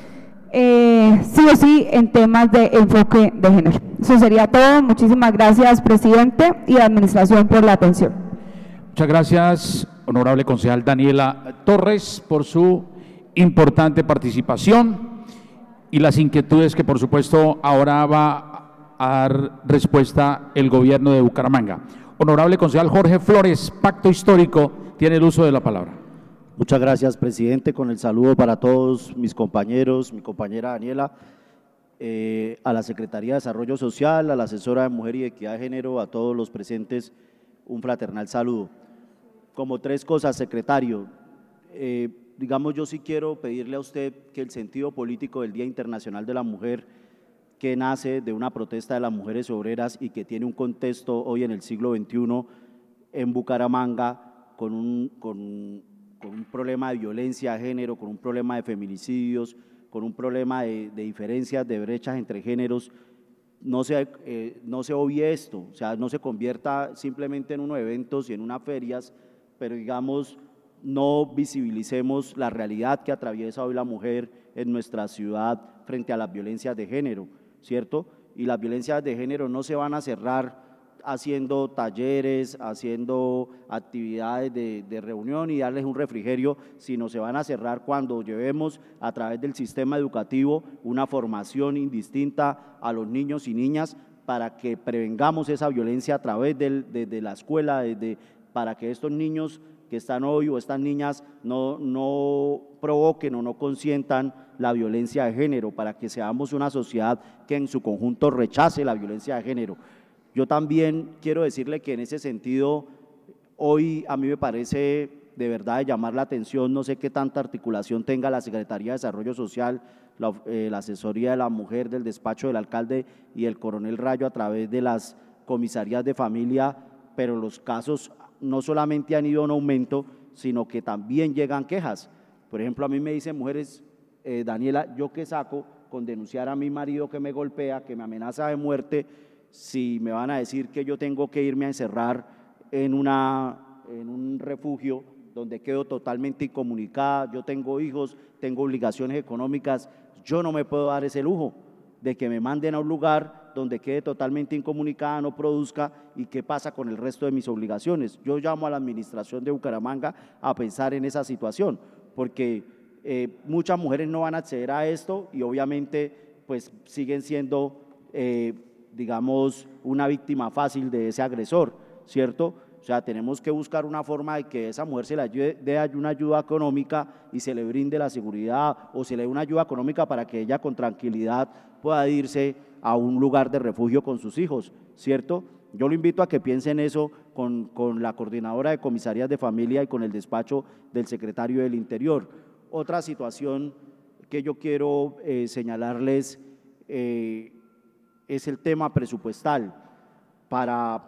eh, sí o sí en temas de enfoque de género. Eso sería todo. Muchísimas gracias, presidente y administración, por la atención. Muchas gracias, honorable concejal Daniela Torres, por su importante participación y las inquietudes que por supuesto ahora va a dar respuesta el gobierno de Bucaramanga. Honorable concejal Jorge Flores, Pacto Histórico, tiene el uso de la palabra. Muchas gracias, presidente, con el saludo para todos mis compañeros, mi compañera Daniela, eh, a la Secretaría de Desarrollo Social, a la asesora de Mujer y Equidad de Género, a todos los presentes, un fraternal saludo. como tres cosas, secretario. Eh, digamos, yo sí quiero pedirle a usted que el sentido político del Día Internacional de la Mujer, que nace de una protesta de las mujeres obreras y que tiene un contexto hoy en el siglo veintiuno en Bucaramanga, con un, con, con un problema de violencia de género, con un problema de feminicidios, con un problema de, de diferencias, de brechas entre géneros, no se, eh, no se obvie esto, o sea, no se convierta simplemente en unos eventos y en unas ferias, pero digamos, no visibilicemos la realidad que atraviesa hoy la mujer en nuestra ciudad frente a las violencias de género, ¿cierto? Y las violencias de género no se van a cerrar haciendo talleres, haciendo actividades de, de reunión y darles un refrigerio, sino se van a cerrar cuando llevemos a través del sistema educativo una formación indistinta a los niños y niñas para que prevengamos esa violencia a través del, de, de la escuela, desde, para que estos niños que están hoy o estas niñas no, no provoquen o no consientan la violencia de género, para que seamos una sociedad que en su conjunto rechace la violencia de género. Yo también quiero decirle que en ese sentido, hoy a mí me parece de verdad de llamar la atención, no sé qué tanta articulación tenga la Secretaría de Desarrollo Social, la, eh, la asesoría de la mujer del despacho del alcalde y el coronel Rayo a través de las comisarías de familia, pero los casos no solamente han ido en aumento, sino que también llegan quejas. Por ejemplo, a mí me dicen mujeres, eh, Daniela, ¿yo qué saco con denunciar a mi marido que me golpea, que me amenaza de muerte, si me van a decir que yo tengo que irme a encerrar en, una, en un refugio donde quedo totalmente incomunicada? Yo tengo hijos, tengo obligaciones económicas, yo no me puedo dar ese lujo de que me manden a un lugar donde quede totalmente incomunicada, no produzca, y qué pasa con el resto de mis obligaciones. Yo llamo a la administración de Bucaramanga a pensar en esa situación, porque eh, muchas mujeres no van a acceder a esto y obviamente pues siguen siendo eh, digamos, una víctima fácil de ese agresor, ¿cierto? O sea, tenemos que buscar una forma de que esa mujer se le ayude, dé una ayuda económica y se le brinde la seguridad o se le dé una ayuda económica para que ella con tranquilidad pueda irse a un lugar de refugio con sus hijos, ¿cierto? Yo lo invito a que piensen eso con, con la coordinadora de comisarías de familia y con el despacho del secretario del Interior. Otra situación que yo quiero eh, señalarles eh, es el tema presupuestal para,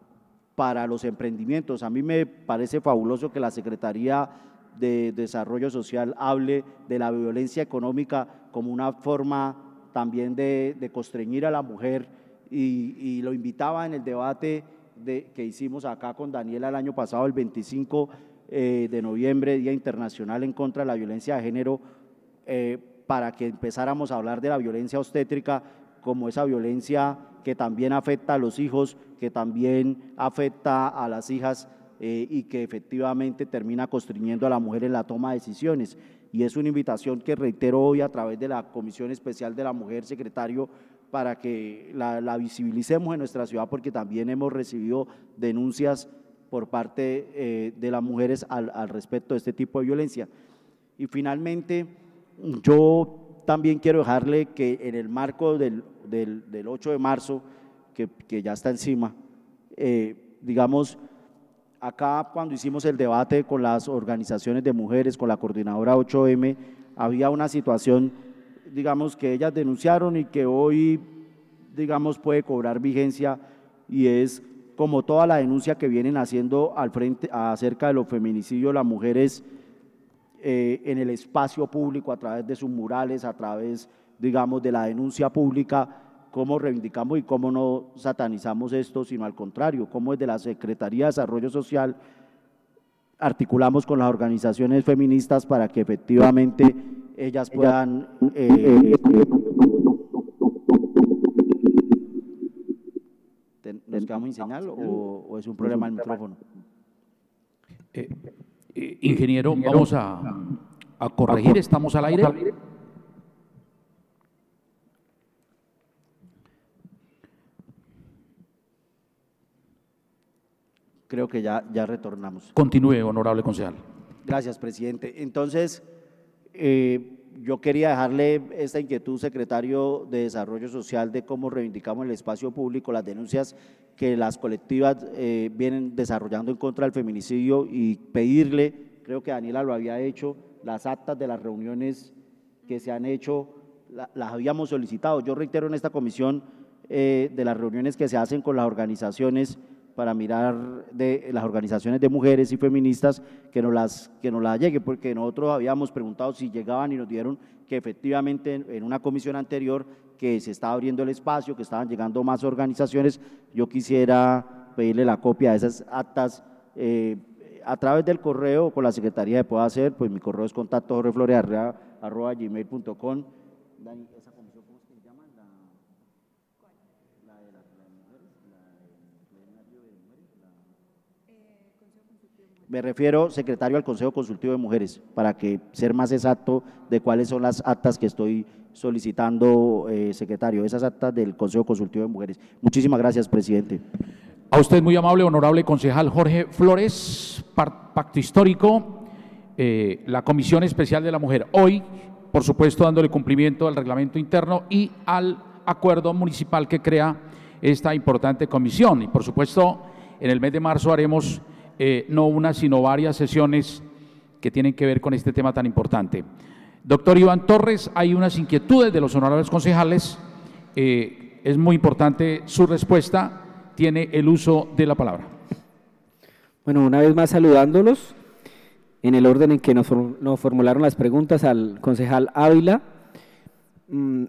para los emprendimientos. A mí me parece fabuloso que la Secretaría de Desarrollo Social hable de la violencia económica como una forma también de, de constreñir a la mujer y, y lo invitaba en el debate de, que hicimos acá con Daniela el año pasado, el veinticinco eh, de noviembre, Día Internacional en contra de la Violencia de Género, eh, para que empezáramos a hablar de la violencia obstétrica como esa violencia que también afecta a los hijos, que también afecta a las hijas eh, y que efectivamente termina constriñendo a la mujer en la toma de decisiones. Y es una invitación que reitero hoy a través de la Comisión Especial de la Mujer, secretario, para que la, la visibilicemos en nuestra ciudad, porque también hemos recibido denuncias por parte eh, de las mujeres al, al respecto de este tipo de violencia. Y finalmente, yo también quiero dejarle que en el marco del, del, del ocho de marzo, que, que ya está encima, eh, digamos, acá cuando hicimos el debate con las organizaciones de mujeres, con la coordinadora ocho eme, había una situación, digamos, que ellas denunciaron y que hoy, digamos, puede cobrar vigencia, y es como toda la denuncia que vienen haciendo al frente acerca de los feminicidios, las mujeres Eh, en el espacio público, a través de sus murales, a través, digamos, de la denuncia pública, cómo reivindicamos y cómo no satanizamos esto, sino al contrario, cómo desde la Secretaría de Desarrollo Social articulamos con las organizaciones feministas para que efectivamente ellas puedan… Eh, ¿Nos quedamos sin señal o, o es un problema del micrófono? Eh, Eh, ingeniero, vamos a, a corregir, estamos al aire. Creo que ya, ya retornamos. Continúe, honorable concejal. Gracias, presidente. Entonces, eh, yo quería dejarle esta inquietud, secretario de Desarrollo Social, de cómo reivindicamos el espacio público, las denuncias que las colectivas eh, vienen desarrollando en contra del feminicidio y pedirle, creo que Daniela lo había hecho, las actas de las reuniones que se han hecho, la, las habíamos solicitado. Yo reitero en esta comisión eh, de las reuniones que se hacen con las organizaciones para mirar de las organizaciones de mujeres y feministas que nos las, que nos las lleguen, porque nosotros habíamos preguntado si llegaban y nos dijeron que efectivamente en, en una comisión anterior que se estaba abriendo el espacio, que estaban llegando más organizaciones. Yo quisiera pedirle la copia de esas actas eh, a través del correo con la Secretaría de Puedo Hacer, pues mi correo es contacto jorge flores arroba gmail punto com. Dani, ¿esa comisión cómo es que se llama? La, la de las la mujeres, la del plenario de mujeres. La... Eh, Consejo Consultivo de Mujeres. Me refiero, secretario, al Consejo Consultivo de Mujeres, para que ser más exacto de cuáles son las actas que estoy solicitando, eh, secretario, esas actas del Consejo Consultivo de Mujeres. Muchísimas gracias, presidente. A usted muy amable, honorable concejal Jorge Flores, Pacto Histórico, eh, la Comisión Especial de la Mujer. Hoy, por supuesto, dándole cumplimiento al reglamento interno y al acuerdo municipal que crea esta importante comisión. Y, por supuesto, en el mes de marzo haremos eh, no una, sino varias sesiones que tienen que ver con este tema tan importante. Doctor Iván Torres, hay unas inquietudes de los honorables concejales. Eh, es muy importante su respuesta. Tiene el uso de la palabra. Bueno, una vez más saludándolos, en el orden en que nos, nos formularon las preguntas al concejal Ávila, mmm,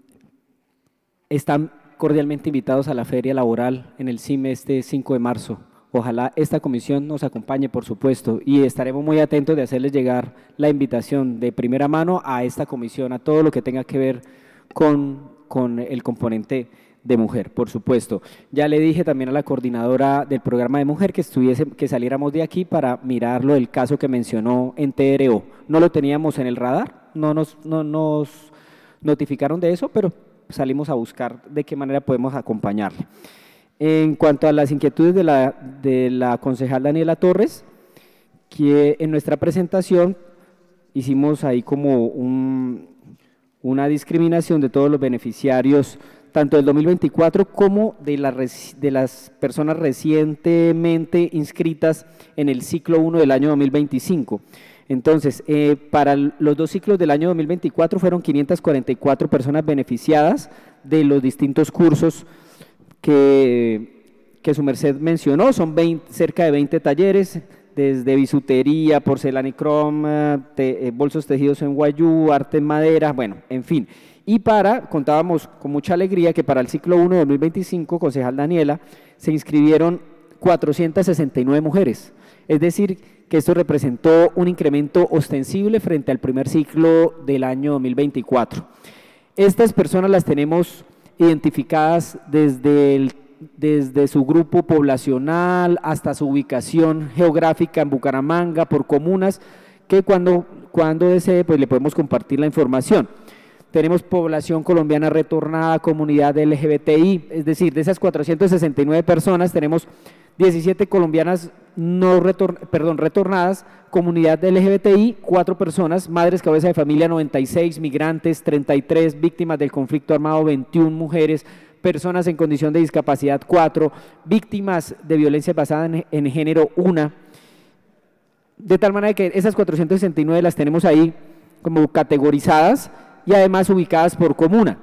están cordialmente invitados a la feria laboral en el C I M E este cinco de marzo. Ojalá esta comisión nos acompañe, por supuesto, y estaremos muy atentos de hacerles llegar la invitación de primera mano a esta comisión, a todo lo que tenga que ver con, con el componente de mujer, por supuesto. Ya le dije también a la coordinadora del programa de mujer que estuviese, que saliéramos de aquí para mirarlo, el caso que mencionó en T R O. No lo teníamos en el radar, no nos, no nos notificaron de eso, pero salimos a buscar de qué manera podemos acompañarle. En cuanto a las inquietudes de la, de la concejal Daniela Torres, que en nuestra presentación hicimos ahí como un, una discriminación de todos los beneficiarios, tanto del dos mil veinticuatro como de, la, de las personas recientemente inscritas en el ciclo uno del año dos mil veinticinco. Entonces, eh, para los dos ciclos del año dos mil veinticuatro fueron quinientas cuarenta y cuatro personas beneficiadas de los distintos cursos que, que su merced mencionó. Son veinte, cerca de veinte talleres, desde bisutería, porcelana y croma, te, eh, bolsos tejidos en guayú, arte en madera, bueno, en fin. Y para, contábamos con mucha alegría que para el ciclo uno de dos mil veinticinco, concejal Daniela, se inscribieron cuatrocientas sesenta y nueve mujeres. Es decir, que esto representó un incremento ostensible frente al primer ciclo del año dos mil veinticuatro. Estas personas las tenemos identificadas desde, el, desde su grupo poblacional hasta su ubicación geográfica en Bucaramanga, por comunas, que cuando, cuando desee, pues le podemos compartir la información. Tenemos población colombiana retornada, comunidad L G B T I, es decir, de esas cuatrocientas sesenta y nueve personas tenemos diecisiete colombianas no retor, perdón, retornadas, comunidad L G B T I, cuatro personas, madres cabeza de familia noventa y seis, migrantes treinta y tres, víctimas del conflicto armado veintiuna mujeres, personas en condición de discapacidad cuatro, víctimas de violencia basada en, en género una, de tal manera que esas cuatrocientas sesenta y nueve las tenemos ahí como categorizadas y además ubicadas por comuna.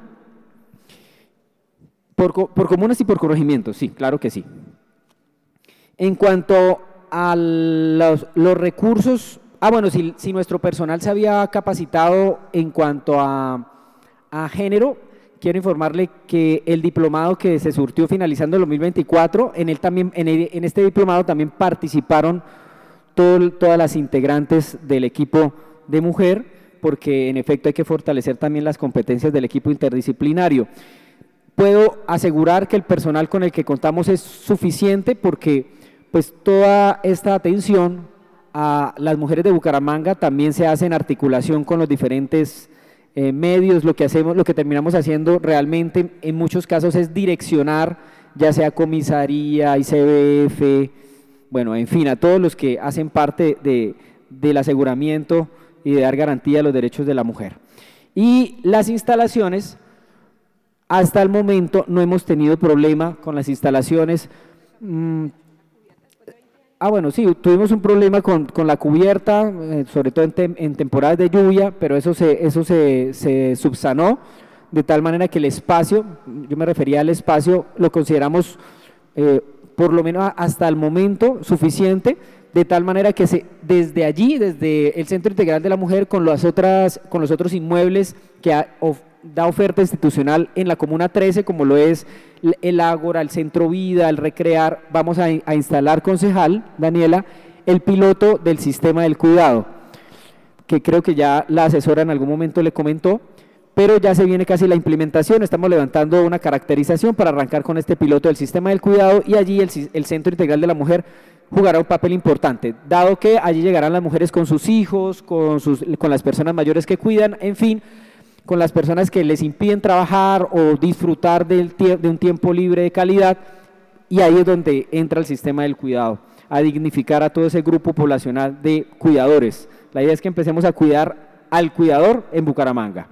Por, por comunas y por corregimientos, sí, claro que sí. En cuanto a los, los recursos, ah bueno, si, si nuestro personal se había capacitado en cuanto a, a género, quiero informarle que el diplomado que se surtió finalizando el dos mil veinticuatro, en, él también, en, el, en este diplomado también participaron todo, todas las integrantes del equipo de mujer, porque en efecto hay que fortalecer también las competencias del equipo interdisciplinario. Puedo asegurar que el personal con el que contamos es suficiente porque pues toda esta atención a las mujeres de Bucaramanga también se hace en articulación con los diferentes eh, medios. Lo que hacemos, lo que terminamos haciendo realmente en muchos casos es direccionar, ya sea comisaría, I C B F, bueno, en fin, a todos los que hacen parte de, del aseguramiento y de dar garantía a los derechos de la mujer. Y las instalaciones, hasta el momento no hemos tenido problema con las instalaciones, Mm, ah, bueno, sí, tuvimos un problema con, con la cubierta, eh, sobre todo en, te, en temporadas de lluvia, pero eso, se, eso se, se subsanó, de tal manera que el espacio, yo me refería al espacio, lo consideramos eh, por lo menos hasta el momento suficiente, de tal manera que se, desde allí, desde el Centro Integral de la Mujer, con, las otras, con los otros inmuebles que ha, of, da oferta institucional en la Comuna trece, como lo es el Ágora, el Centro Vida, el Recrear, vamos a, a instalar, concejal, Daniela, el piloto del sistema del cuidado, que creo que ya la asesora en algún momento le comentó, pero ya se viene casi la implementación, estamos levantando una caracterización para arrancar con este piloto del sistema del cuidado y allí el, el Centro Integral de la Mujer jugará un papel importante, dado que allí llegarán las mujeres con sus hijos, con, sus, con las personas mayores que cuidan, en fin, con las personas que les impiden trabajar o disfrutar del de un tiempo libre de calidad, y ahí es donde entra el sistema del cuidado, a dignificar a todo ese grupo poblacional de cuidadores. La idea es que empecemos a cuidar al cuidador en Bucaramanga.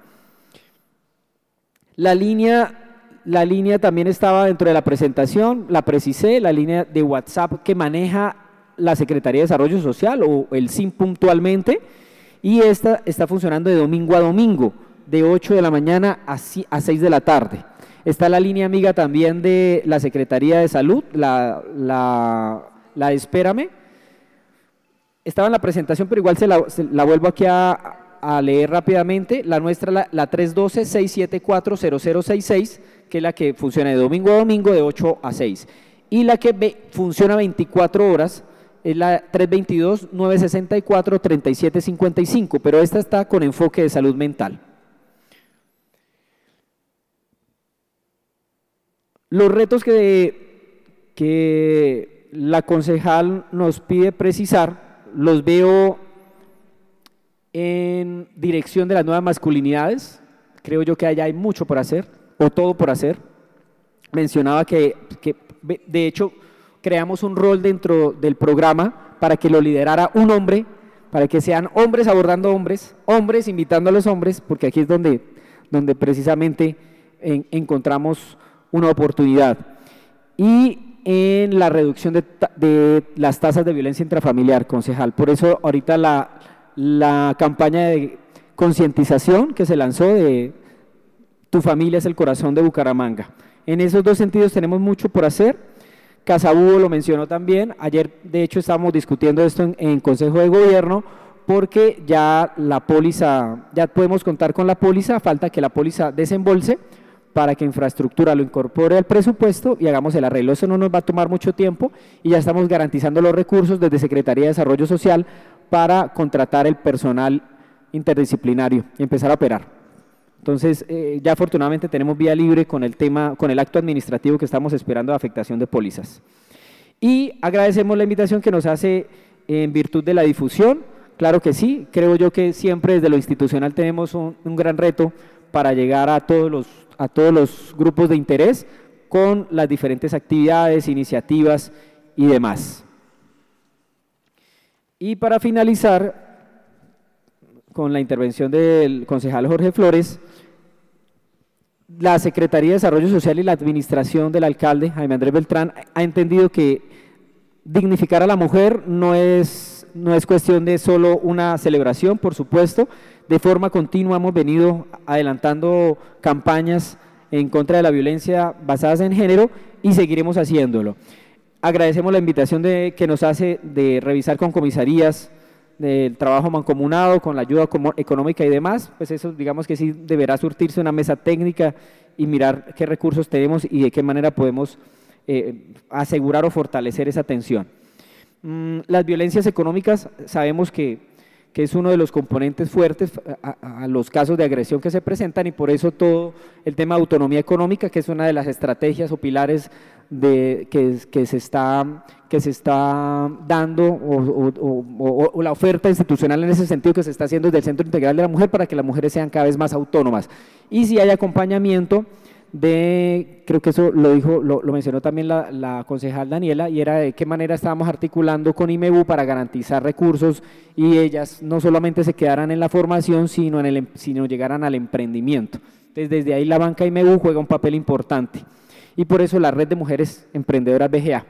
La línea, la línea también estaba dentro de la presentación, la precisé, la línea de WhatsApp que maneja la Secretaría de Desarrollo Social o el S I M puntualmente, y esta está funcionando de domingo a domingo, de ocho de la mañana a seis de la tarde. Está la línea amiga también de la Secretaría de Salud, la, la, la Espérame. Estaba en la presentación, pero igual se la, se la vuelvo aquí a, a leer rápidamente. La nuestra, la, la tres uno dos, seis siete cuatro, cero cero seis seis, que es la que funciona de domingo a domingo de ocho a seis. Y la que ve, funciona veinticuatro horas es la tres dos dos, nueve seis cuatro, tres siete cinco cinco, pero esta está con enfoque de salud mental. Los retos que, que la concejal nos pide precisar, los veo en dirección de las nuevas masculinidades. Creo yo que allá hay mucho por hacer, o todo por hacer. Mencionaba que, que de hecho, creamos un rol dentro del programa para que lo liderara un hombre, para que sean hombres abordando hombres, hombres invitando a los hombres, porque aquí es donde, donde precisamente en, encontramos una oportunidad. Y en la reducción de, de las tasas de violencia intrafamiliar, concejal. Por eso ahorita la, la campaña de concientización que se lanzó de Tu familia es el corazón de Bucaramanga. En esos dos sentidos tenemos mucho por hacer. Casabubo lo mencionó también. Ayer, de hecho, estábamos discutiendo esto en, en Consejo de Gobierno, porque ya la póliza, ya podemos contar con la póliza, falta que la póliza desembolse para que infraestructura lo incorpore al presupuesto y hagamos el arreglo. Eso no nos va a tomar mucho tiempo y ya estamos garantizando los recursos desde Secretaría de Desarrollo Social para contratar el personal interdisciplinario y empezar a operar. Entonces, eh, ya afortunadamente tenemos vía libre con el tema, con el acto administrativo que estamos esperando de afectación de pólizas. Y agradecemos la invitación que nos hace en virtud de la difusión. Claro que sí, creo yo que siempre desde lo institucional tenemos un, un gran reto para llegar a todos los a todos los grupos de interés con las diferentes actividades, iniciativas y demás. Y para finalizar con la intervención del concejal Jorge Flores, la Secretaría de Desarrollo Social y la administración del alcalde Jaime Andrés Beltrán ha entendido que dignificar a la mujer no es, no es cuestión de solo una celebración, por supuesto. De forma continua hemos venido adelantando campañas en contra de la violencia basadas en género y seguiremos haciéndolo. Agradecemos la invitación de, que nos hace de revisar con comisarías del trabajo mancomunado, con la ayuda económica y demás, pues eso digamos que sí deberá surtirse una mesa técnica y mirar qué recursos tenemos y de qué manera podemos eh, asegurar o fortalecer esa atención. Mm, las violencias económicas sabemos que que es uno de los componentes fuertes a, a los casos de agresión que se presentan y por eso todo el tema de autonomía económica, que es una de las estrategias o pilares de, que, que, se, está, que se está dando o, o, o, o la oferta institucional en ese sentido que se está haciendo desde el Centro Integral de la Mujer para que las mujeres sean cada vez más autónomas. Y si hay acompañamiento de, creo que eso lo dijo, lo, lo mencionó también la, la concejal Daniela, y era de qué manera estábamos articulando con I M E B U para garantizar recursos y ellas no solamente se quedaran en la formación, sino, en el, sino llegaran al emprendimiento. Entonces, desde ahí la banca I M E B U juega un papel importante y por eso la Red de Mujeres Emprendedoras B G A,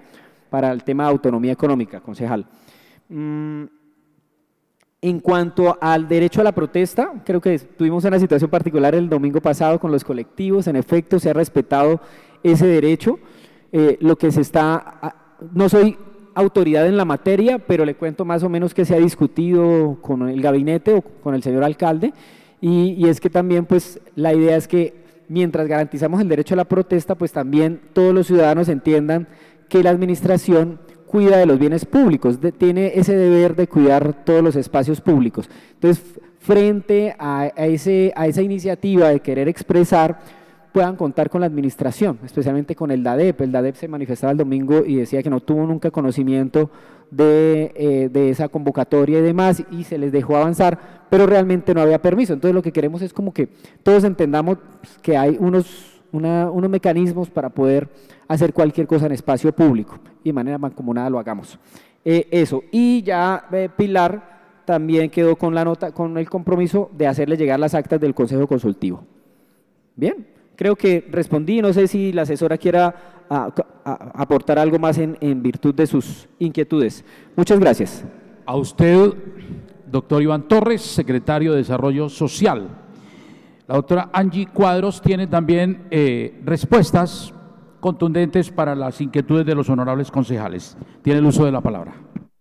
para el tema de autonomía económica, concejal. Mm, en cuanto al derecho a la protesta, creo que tuvimos una situación particular el domingo pasado con los colectivos, en efecto se ha respetado ese derecho, eh, lo que se está, no soy autoridad en la materia, pero le cuento más o menos que se ha discutido con el gabinete o con el señor alcalde, y, y es que también pues la idea es que mientras garantizamos el derecho a la protesta, pues también todos los ciudadanos entiendan que la administración cuida de los bienes públicos, de, tiene ese deber de cuidar todos los espacios públicos. Entonces, frente a, a, ese, a esa iniciativa de querer expresar, puedan contar con la administración, especialmente con el DADEP. El DADEP se manifestaba el domingo y decía que no tuvo nunca conocimiento de, eh, de esa convocatoria y demás, y se les dejó avanzar, pero realmente no había permiso. Entonces, lo que queremos es como que todos entendamos que hay unos, una, unos mecanismos para poder hacer cualquier cosa en espacio público y de manera mancomunada lo hagamos. Eh, eso, y ya eh, Pilar también quedó con la nota, con el compromiso de hacerle llegar las actas del Consejo Consultivo. Bien, creo que respondí, no sé si la asesora quiera a, a, aportar algo más en, en virtud de sus inquietudes. Muchas gracias. A usted, doctor Iván Torres, secretario de Desarrollo Social. La doctora Angie Cuadros tiene también eh, respuestas contundentes para las inquietudes de los honorables concejales. Tiene el uso de la palabra.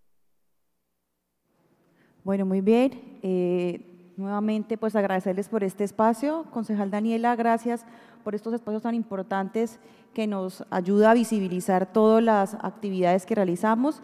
Bueno, muy bien. Eh, nuevamente, pues agradecerles por este espacio. Concejal Daniela, gracias por estos espacios tan importantes que nos ayuda a visibilizar todas las actividades que realizamos.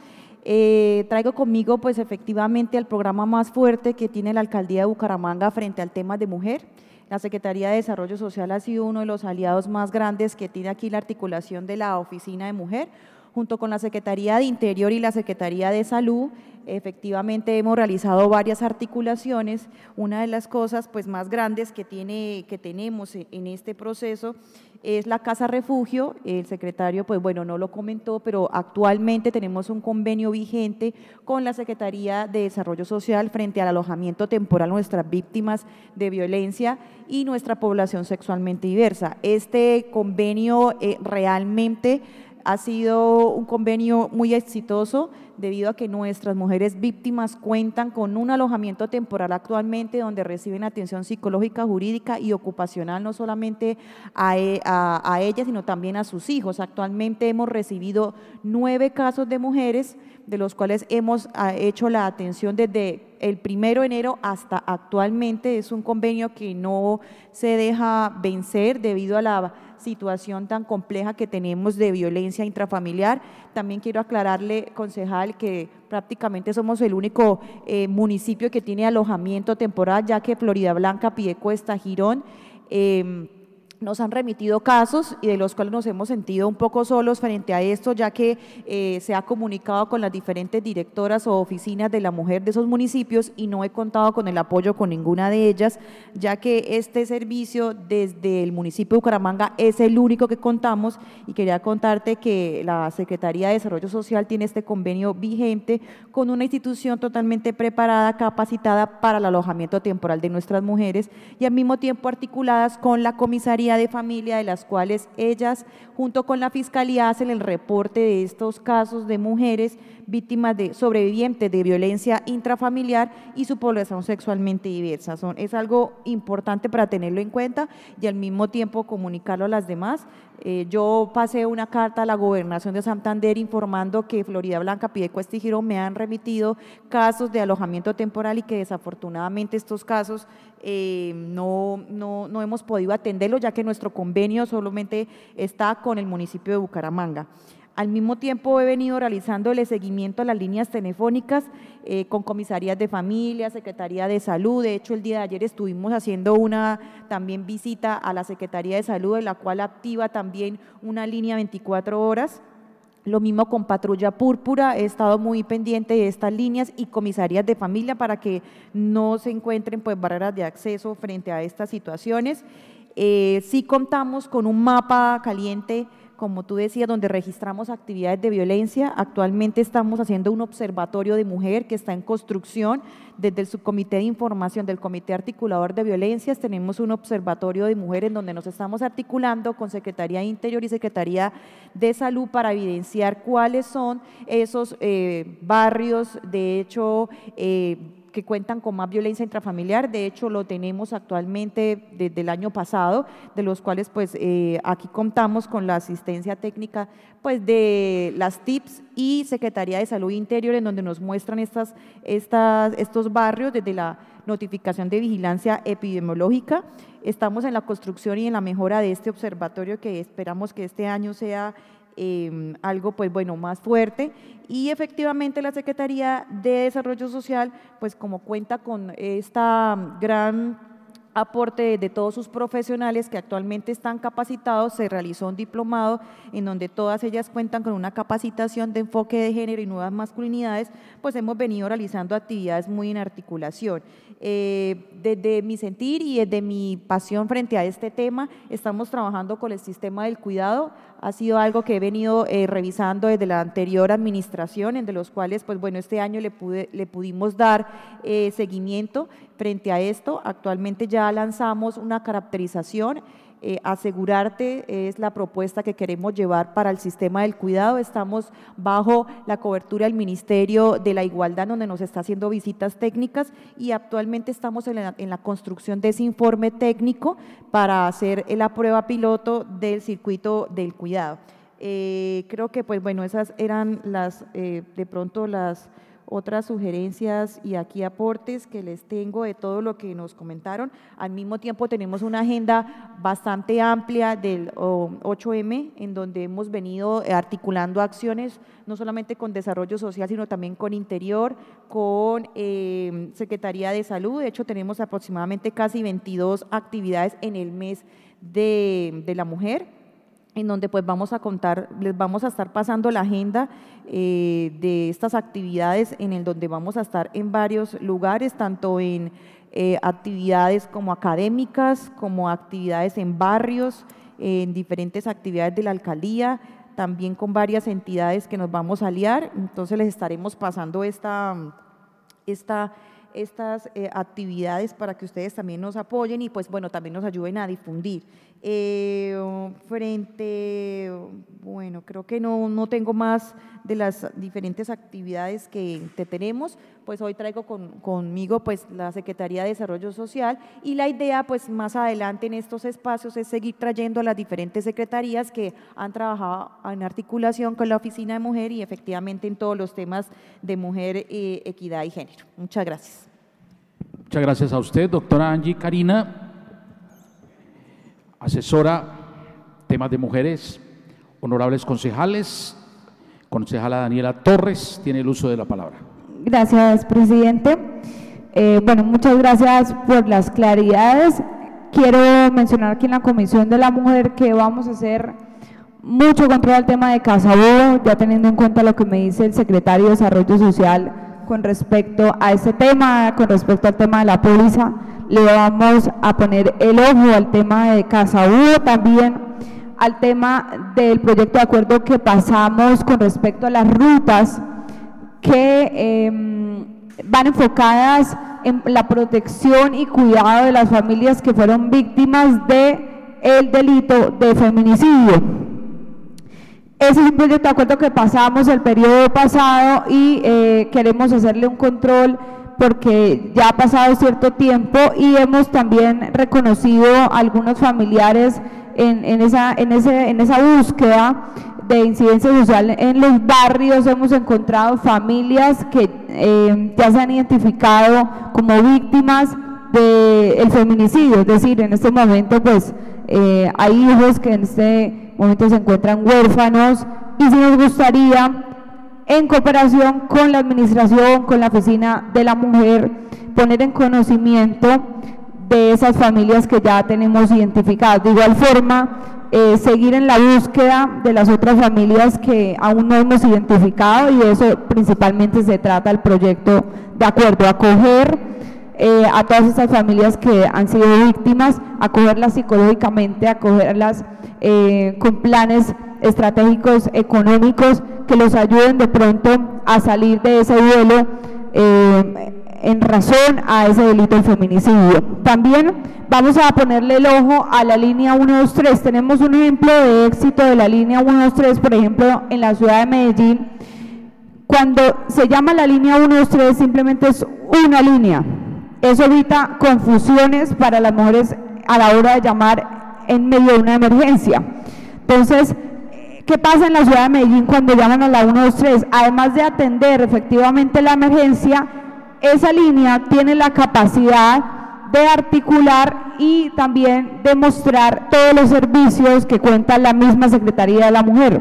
Eh, traigo conmigo, pues efectivamente, el programa más fuerte que tiene la Alcaldía de Bucaramanga frente al tema de mujer. La Secretaría de Desarrollo Social ha sido uno de los aliados más grandes que tiene aquí la articulación de la Oficina de Mujer, junto con la Secretaría de Interior y la Secretaría de Salud. Efectivamente hemos realizado varias articulaciones. Una de las cosas pues más grandes que, tiene, que tenemos en este proceso es la Casa Refugio. El secretario pues bueno no lo comentó, pero actualmente tenemos un convenio vigente con la Secretaría de Desarrollo Social frente al alojamiento temporal a nuestras víctimas de violencia y nuestra población sexualmente diversa. Este convenio eh, realmente ha sido un convenio muy exitoso debido a que nuestras mujeres víctimas cuentan con un alojamiento temporal actualmente donde reciben atención psicológica, jurídica y ocupacional, no solamente a, a, a ellas, sino también a sus hijos. Actualmente hemos recibido nueve casos de mujeres, de los cuales hemos hecho la atención desde el primero de enero hasta actualmente. Es un convenio que no se deja vencer debido a la situación tan compleja que tenemos de violencia intrafamiliar. También quiero aclararle, concejal, que prácticamente somos el único eh, municipio que tiene alojamiento temporal, ya que Florida Blanca, Piedecuesta, Girón, eh, nos han remitido casos y de los cuales nos hemos sentido un poco solos frente a esto, ya que eh, se ha comunicado con las diferentes directoras o oficinas de la mujer de esos municipios y no he contado con el apoyo con ninguna de ellas, ya que este servicio desde el municipio de Bucaramanga es el único que contamos. Y quería contarte que la Secretaría de Desarrollo Social tiene este convenio vigente con una institución totalmente preparada, capacitada para el alojamiento temporal de nuestras mujeres y al mismo tiempo articuladas con la Comisaría de Familia, de las cuales ellas junto con la Fiscalía hacen el reporte de estos casos de mujeres víctimas de sobrevivientes de violencia intrafamiliar y su población sexualmente diversa. Son, es algo importante para tenerlo en cuenta y al mismo tiempo comunicarlo a las demás. Eh, yo pasé una carta a la Gobernación de Santander informando que Florida Blanca, Piedecuesta y Girón me han remitido casos de alojamiento temporal y que desafortunadamente estos casos eh, no, no, no hemos podido atenderlos, ya que nuestro convenio solamente está con el municipio de Bucaramanga. Al mismo tiempo he venido realizándole seguimiento a las líneas telefónicas eh, con comisarías de familia, Secretaría de Salud. De hecho, el día de ayer estuvimos haciendo una también visita a la Secretaría de Salud, en la cual activa también una línea veinticuatro horas. Lo mismo con Patrulla Púrpura, he estado muy pendiente de estas líneas y comisarías de familia para que no se encuentren pues barreras de acceso frente a estas situaciones. Eh, sí contamos con un mapa caliente como tú decías, donde registramos actividades de violencia. Actualmente estamos haciendo un observatorio de mujer que está en construcción. Desde el subcomité de información del Comité Articulador de Violencias tenemos un observatorio de mujer en donde nos estamos articulando con Secretaría de Interior y Secretaría de Salud para evidenciar cuáles son esos eh, barrios, de hecho, eh, que cuentan con más violencia intrafamiliar. De hecho, lo tenemos actualmente desde el año pasado, de los cuales pues eh, aquí contamos con la asistencia técnica pues de las T I P S y Secretaría de Salud Interior, en donde nos muestran estas, estas, estos barrios desde la notificación de vigilancia epidemiológica. Estamos en la construcción y en la mejora de este observatorio, que esperamos que este año sea Eh, algo pues bueno más fuerte, y efectivamente la Secretaría de Desarrollo Social pues como cuenta con esta gran aporte de, de todos sus profesionales que actualmente están capacitados, se realizó un diplomado en donde todas ellas cuentan con una capacitación de enfoque de género y nuevas masculinidades, pues hemos venido realizando actividades muy en articulación. Eh, desde mi sentir y desde mi pasión frente a este tema, estamos trabajando con el sistema del cuidado. Ha sido algo que he venido eh, revisando desde la anterior administración, en de los cuales, pues bueno, este año le, pude, le pudimos dar eh, seguimiento frente a esto. Actualmente ya lanzamos una caracterización. Eh, asegurarte es la propuesta que queremos llevar para el sistema del cuidado. Estamos bajo la cobertura del Ministerio de la Igualdad, donde nos está haciendo visitas técnicas, y actualmente estamos en la, en la construcción de ese informe técnico para hacer la prueba piloto del circuito del cuidado. Eh, creo que pues bueno, esas eran las eh, de pronto las otras sugerencias y aquí aportes que les tengo de todo lo que nos comentaron. Al mismo tiempo tenemos una agenda bastante amplia del ocho eme, en donde hemos venido articulando acciones no solamente con desarrollo social, sino también con interior, con eh, Secretaría de Salud. De hecho, tenemos aproximadamente casi veintidós actividades en el mes de, de la mujer, en donde pues vamos a contar, les vamos a estar pasando la agenda eh, de estas actividades, en el donde vamos a estar en varios lugares, tanto en eh, actividades como académicas, como actividades en barrios, eh, en diferentes actividades de la alcaldía, también con varias entidades que nos vamos a aliar. Entonces les estaremos pasando esta, esta estas eh, actividades para que ustedes también nos apoyen y pues bueno, también nos ayuden a difundir. Eh, frente, bueno, creo que no, no tengo más de las diferentes actividades que te tenemos, pues hoy traigo con, conmigo pues la Secretaría de Desarrollo Social, y la idea pues más adelante en estos espacios es seguir trayendo a las diferentes secretarías que han trabajado en articulación con la Oficina de Mujer y efectivamente en todos los temas de mujer, eh, equidad y género. Muchas gracias. Muchas gracias a usted, doctora Angie Carina, asesora temas de mujeres. Honorables concejales, concejala Daniela Torres tiene el uso de la palabra. Gracias, presidente. Eh, bueno, muchas gracias por las claridades. Quiero mencionar aquí en la Comisión de la Mujer que vamos a hacer mucho control al tema de Casabobo, ya teniendo en cuenta lo que me dice el secretario de Desarrollo Social con respecto a este tema, con respecto al tema de la póliza. Le vamos a poner el ojo al tema de Casabobo, también al tema del proyecto de acuerdo que pasamos con respecto a las rutas que eh, van enfocadas en la protección y cuidado de las familias que fueron víctimas del delito de feminicidio. Ese es un proyecto de acuerdo que pasamos el periodo pasado y eh, queremos hacerle un control porque ya ha pasado cierto tiempo y hemos también reconocido a algunos familiares en, en, esa, en, ese, en esa búsqueda de incidencia social en los barrios. Hemos encontrado familias que eh, ya se han identificado como víctimas del feminicidio, es decir, en este momento pues eh, hay hijos que en este momento se encuentran huérfanos, y si nos gustaría, en cooperación con la administración, con la Oficina de la Mujer, poner en conocimiento de esas familias que ya tenemos identificadas. De igual forma, eh, seguir en la búsqueda de las otras familias que aún no hemos identificado, y de eso principalmente se trata el proyecto de acuerdo, acoger eh, a todas estas familias que han sido víctimas, acogerlas psicológicamente, acogerlas eh, con planes estratégicos económicos que los ayuden de pronto a salir de ese duelo eh, en razón a ese delito del feminicidio. También vamos a ponerle el ojo a la línea uno dos tres. Tenemos un ejemplo de éxito de la línea uno dos tres, por ejemplo, en la ciudad de Medellín. Cuando se llama la línea uno dos tres, simplemente es una línea. Eso evita confusiones para las mujeres a la hora de llamar en medio de una emergencia. Entonces, ¿qué pasa en la ciudad de Medellín cuando llaman a la uno dos tres? Además de atender efectivamente la emergencia, esa línea tiene la capacidad de articular y también de mostrar todos los servicios que cuenta la misma Secretaría de la Mujer.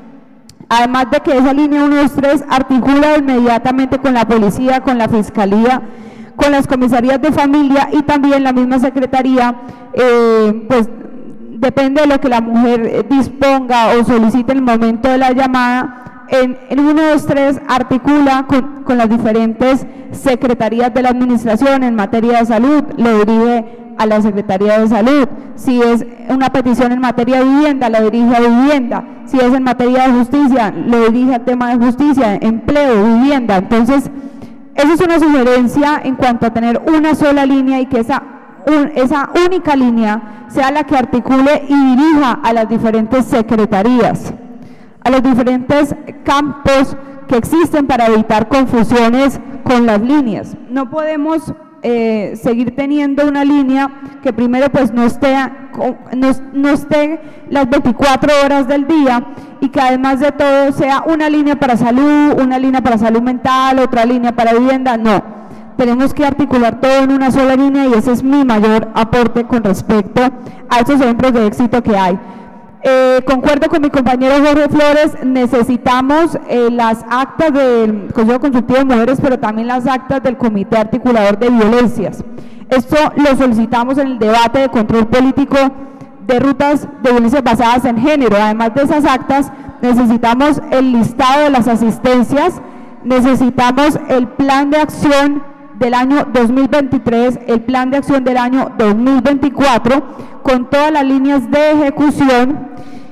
Además de que esa línea uno dos tres articula inmediatamente con la policía, con la fiscalía, con las comisarías de familia y también la misma Secretaría, eh, pues depende de lo que la mujer disponga o solicite en el momento de la llamada. En, en uno dos tres articula con, con las diferentes secretarías de la administración en materia de salud, lo dirige a la Secretaría de Salud. Si es una petición en materia de vivienda, lo dirige a vivienda. Si es en materia de justicia, lo dirige al tema de justicia, empleo, vivienda. Entonces, esa es una sugerencia en cuanto a tener una sola línea y que esa, un, esa única línea sea la que articule y dirija a las diferentes secretarías, a los diferentes campos que existen para evitar confusiones con las líneas. No podemos eh, seguir teniendo una línea que primero pues no esté, no, no esté las veinticuatro horas del día y que además de todo sea una línea para salud, una línea para salud mental, otra línea para vivienda. No, tenemos que articular todo en una sola línea y ese es mi mayor aporte con respecto a esos ejemplos de éxito que hay. Eh, concuerdo con mi compañero Jorge Flores, necesitamos eh, las actas del Consejo Consultivo de Mujeres, pero también las actas del Comité Articulador de Violencias. Esto lo solicitamos en el debate de control político de rutas de violencias basadas en género. Además de esas actas, necesitamos el listado de las asistencias, necesitamos el plan de acción del año dos mil veintitrés, el plan de acción del año dos mil veinticuatro, con todas las líneas de ejecución,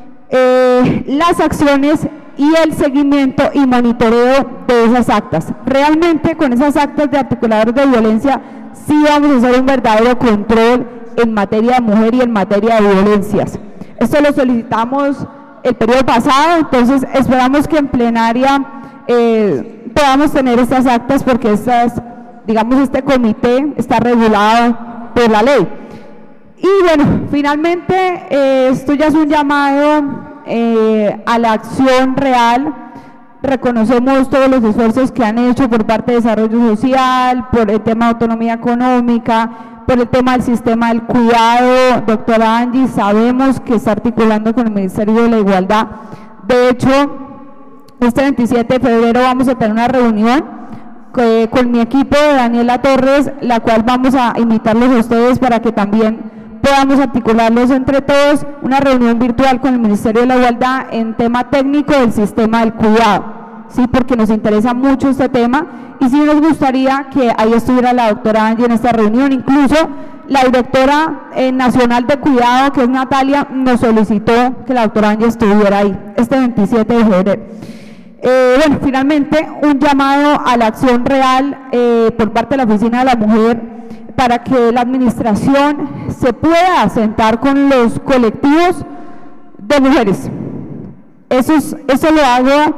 eh, las acciones y el seguimiento y monitoreo de esas actas. Realmente con esas actas de articuladores de violencia sí vamos a hacer un verdadero control en materia de mujer y en materia de violencias. Esto lo solicitamos el periodo pasado, entonces esperamos que en plenaria eh, podamos tener estas actas porque estas, digamos, este comité está regulado por la ley. Y bueno, finalmente eh, esto ya es un llamado eh, a la acción real. Reconocemos todos los esfuerzos que han hecho por parte de desarrollo social, por el tema de autonomía económica, por el tema del sistema del cuidado. Doctora Angie, sabemos que está articulando con el Ministerio de la Igualdad. De hecho, este veintisiete de febrero vamos a tener una reunión que, con mi equipo de Daniela Torres, la cual vamos a invitarlos a ustedes para que también podamos articularlos entre todos, una reunión virtual con el Ministerio de la Igualdad en tema técnico del sistema del cuidado, sí, porque nos interesa mucho este tema y sí nos gustaría que ahí estuviera la doctora Angie en esta reunión. Incluso la directora eh, nacional de cuidado, que es Natalia, nos solicitó que la doctora Angie estuviera ahí este veintisiete de febrero. Eh, bueno, finalmente un llamado a la acción real eh, por parte de la Oficina de la Mujer para que la administración se pueda sentar con los colectivos de mujeres. Eso, es, eso lo hago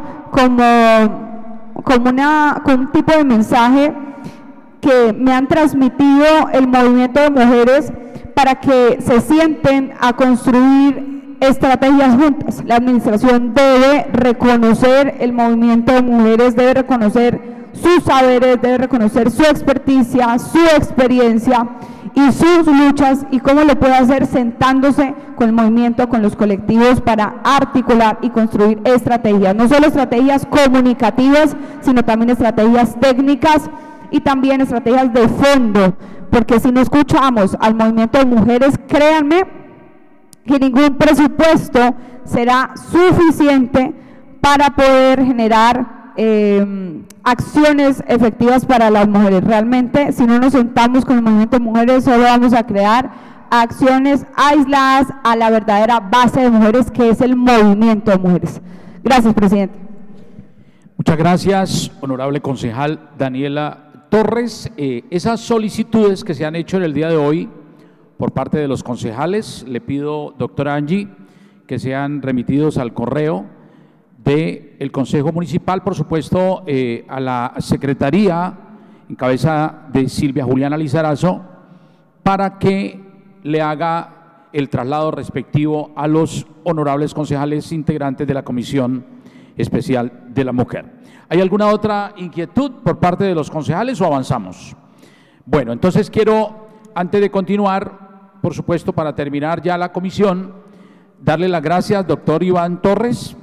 como, como, una, como un tipo de mensaje que me han transmitido el movimiento de mujeres para que se sienten a construir estrategias juntas. La administración debe reconocer el movimiento de mujeres, debe reconocer sus saberes, debe reconocer su experticia, su experiencia y sus luchas y cómo lo puede hacer sentándose con el movimiento, con los colectivos para articular y construir estrategias, no solo estrategias comunicativas, sino también estrategias técnicas y también estrategias de fondo, porque si no escuchamos al movimiento de mujeres, créanme que ningún presupuesto será suficiente para poder generar Eh, acciones efectivas para las mujeres. Realmente, si no nos sentamos con el movimiento de mujeres, solo vamos a crear a acciones aisladas a la verdadera base de mujeres, que es el movimiento de mujeres. Gracias, presidente. Muchas gracias, honorable concejal Daniela Torres. Eh, esas solicitudes que se han hecho en el día de hoy por parte de los concejales, le pido, doctora Angie, que sean remitidos al correo del Consejo Municipal, por supuesto, eh, a la Secretaría en cabeza de Silvia Juliana Lizarazo, para que le haga el traslado respectivo a los honorables concejales integrantes de la Comisión Especial de la Mujer. ¿Hay alguna otra inquietud por parte de los concejales o avanzamos? Bueno, entonces quiero, antes de continuar, por supuesto, para terminar ya la comisión, darle las gracias, doctor Iván Torres.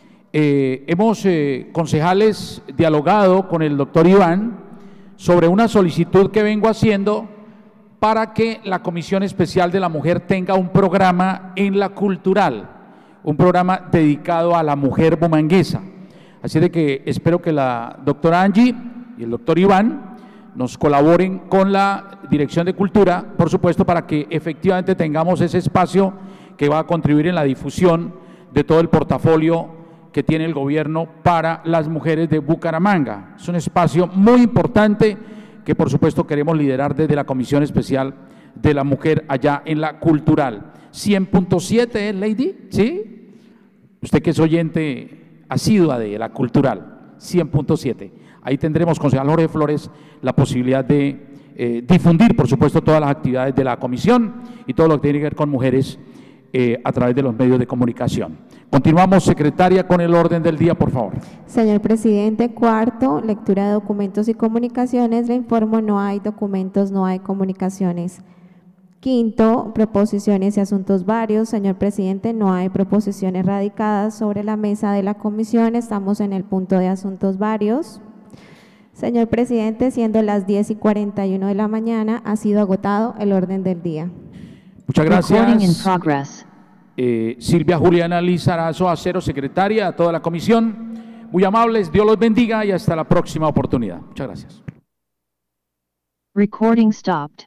Eh, hemos, eh, concejales, dialogado con el doctor Iván sobre una solicitud que vengo haciendo para que la Comisión Especial de la Mujer tenga un programa en la cultural, un programa dedicado a la mujer bumanguesa. Así de que espero que la doctora Angie y el doctor Iván nos colaboren con la Dirección de Cultura, por supuesto, para que efectivamente tengamos ese espacio que va a contribuir en la difusión de todo el portafolio que tiene el gobierno para las mujeres de Bucaramanga. Es un espacio muy importante que por supuesto queremos liderar desde la Comisión Especial de la Mujer allá en la cultural. cien punto siete, ¿eh, Lady? ¿Sí? Usted que es oyente asidua de la cultural, cien punto siete. Ahí tendremos, concejal Jorge Flores, la posibilidad de eh, difundir, por supuesto, todas las actividades de la comisión y todo lo que tiene que ver con mujeres eh, a través de los medios de comunicación. Continuamos, secretaria, con el orden del día, por favor. Señor presidente, cuarto, lectura de documentos y comunicaciones. Le informo, no hay documentos, no hay comunicaciones. Quinto, proposiciones y asuntos varios. Señor presidente, no hay proposiciones radicadas sobre la mesa de la comisión. Estamos en el punto de asuntos varios. Señor presidente, siendo las diez y cuarenta y uno de la mañana, ha sido agotado el orden del día. Muchas gracias. Eh, Silvia Juliana Lizarazo Acero, secretaria, a toda la comisión. Muy amables, Dios los bendiga y hasta la próxima oportunidad. Muchas gracias. Recording stopped.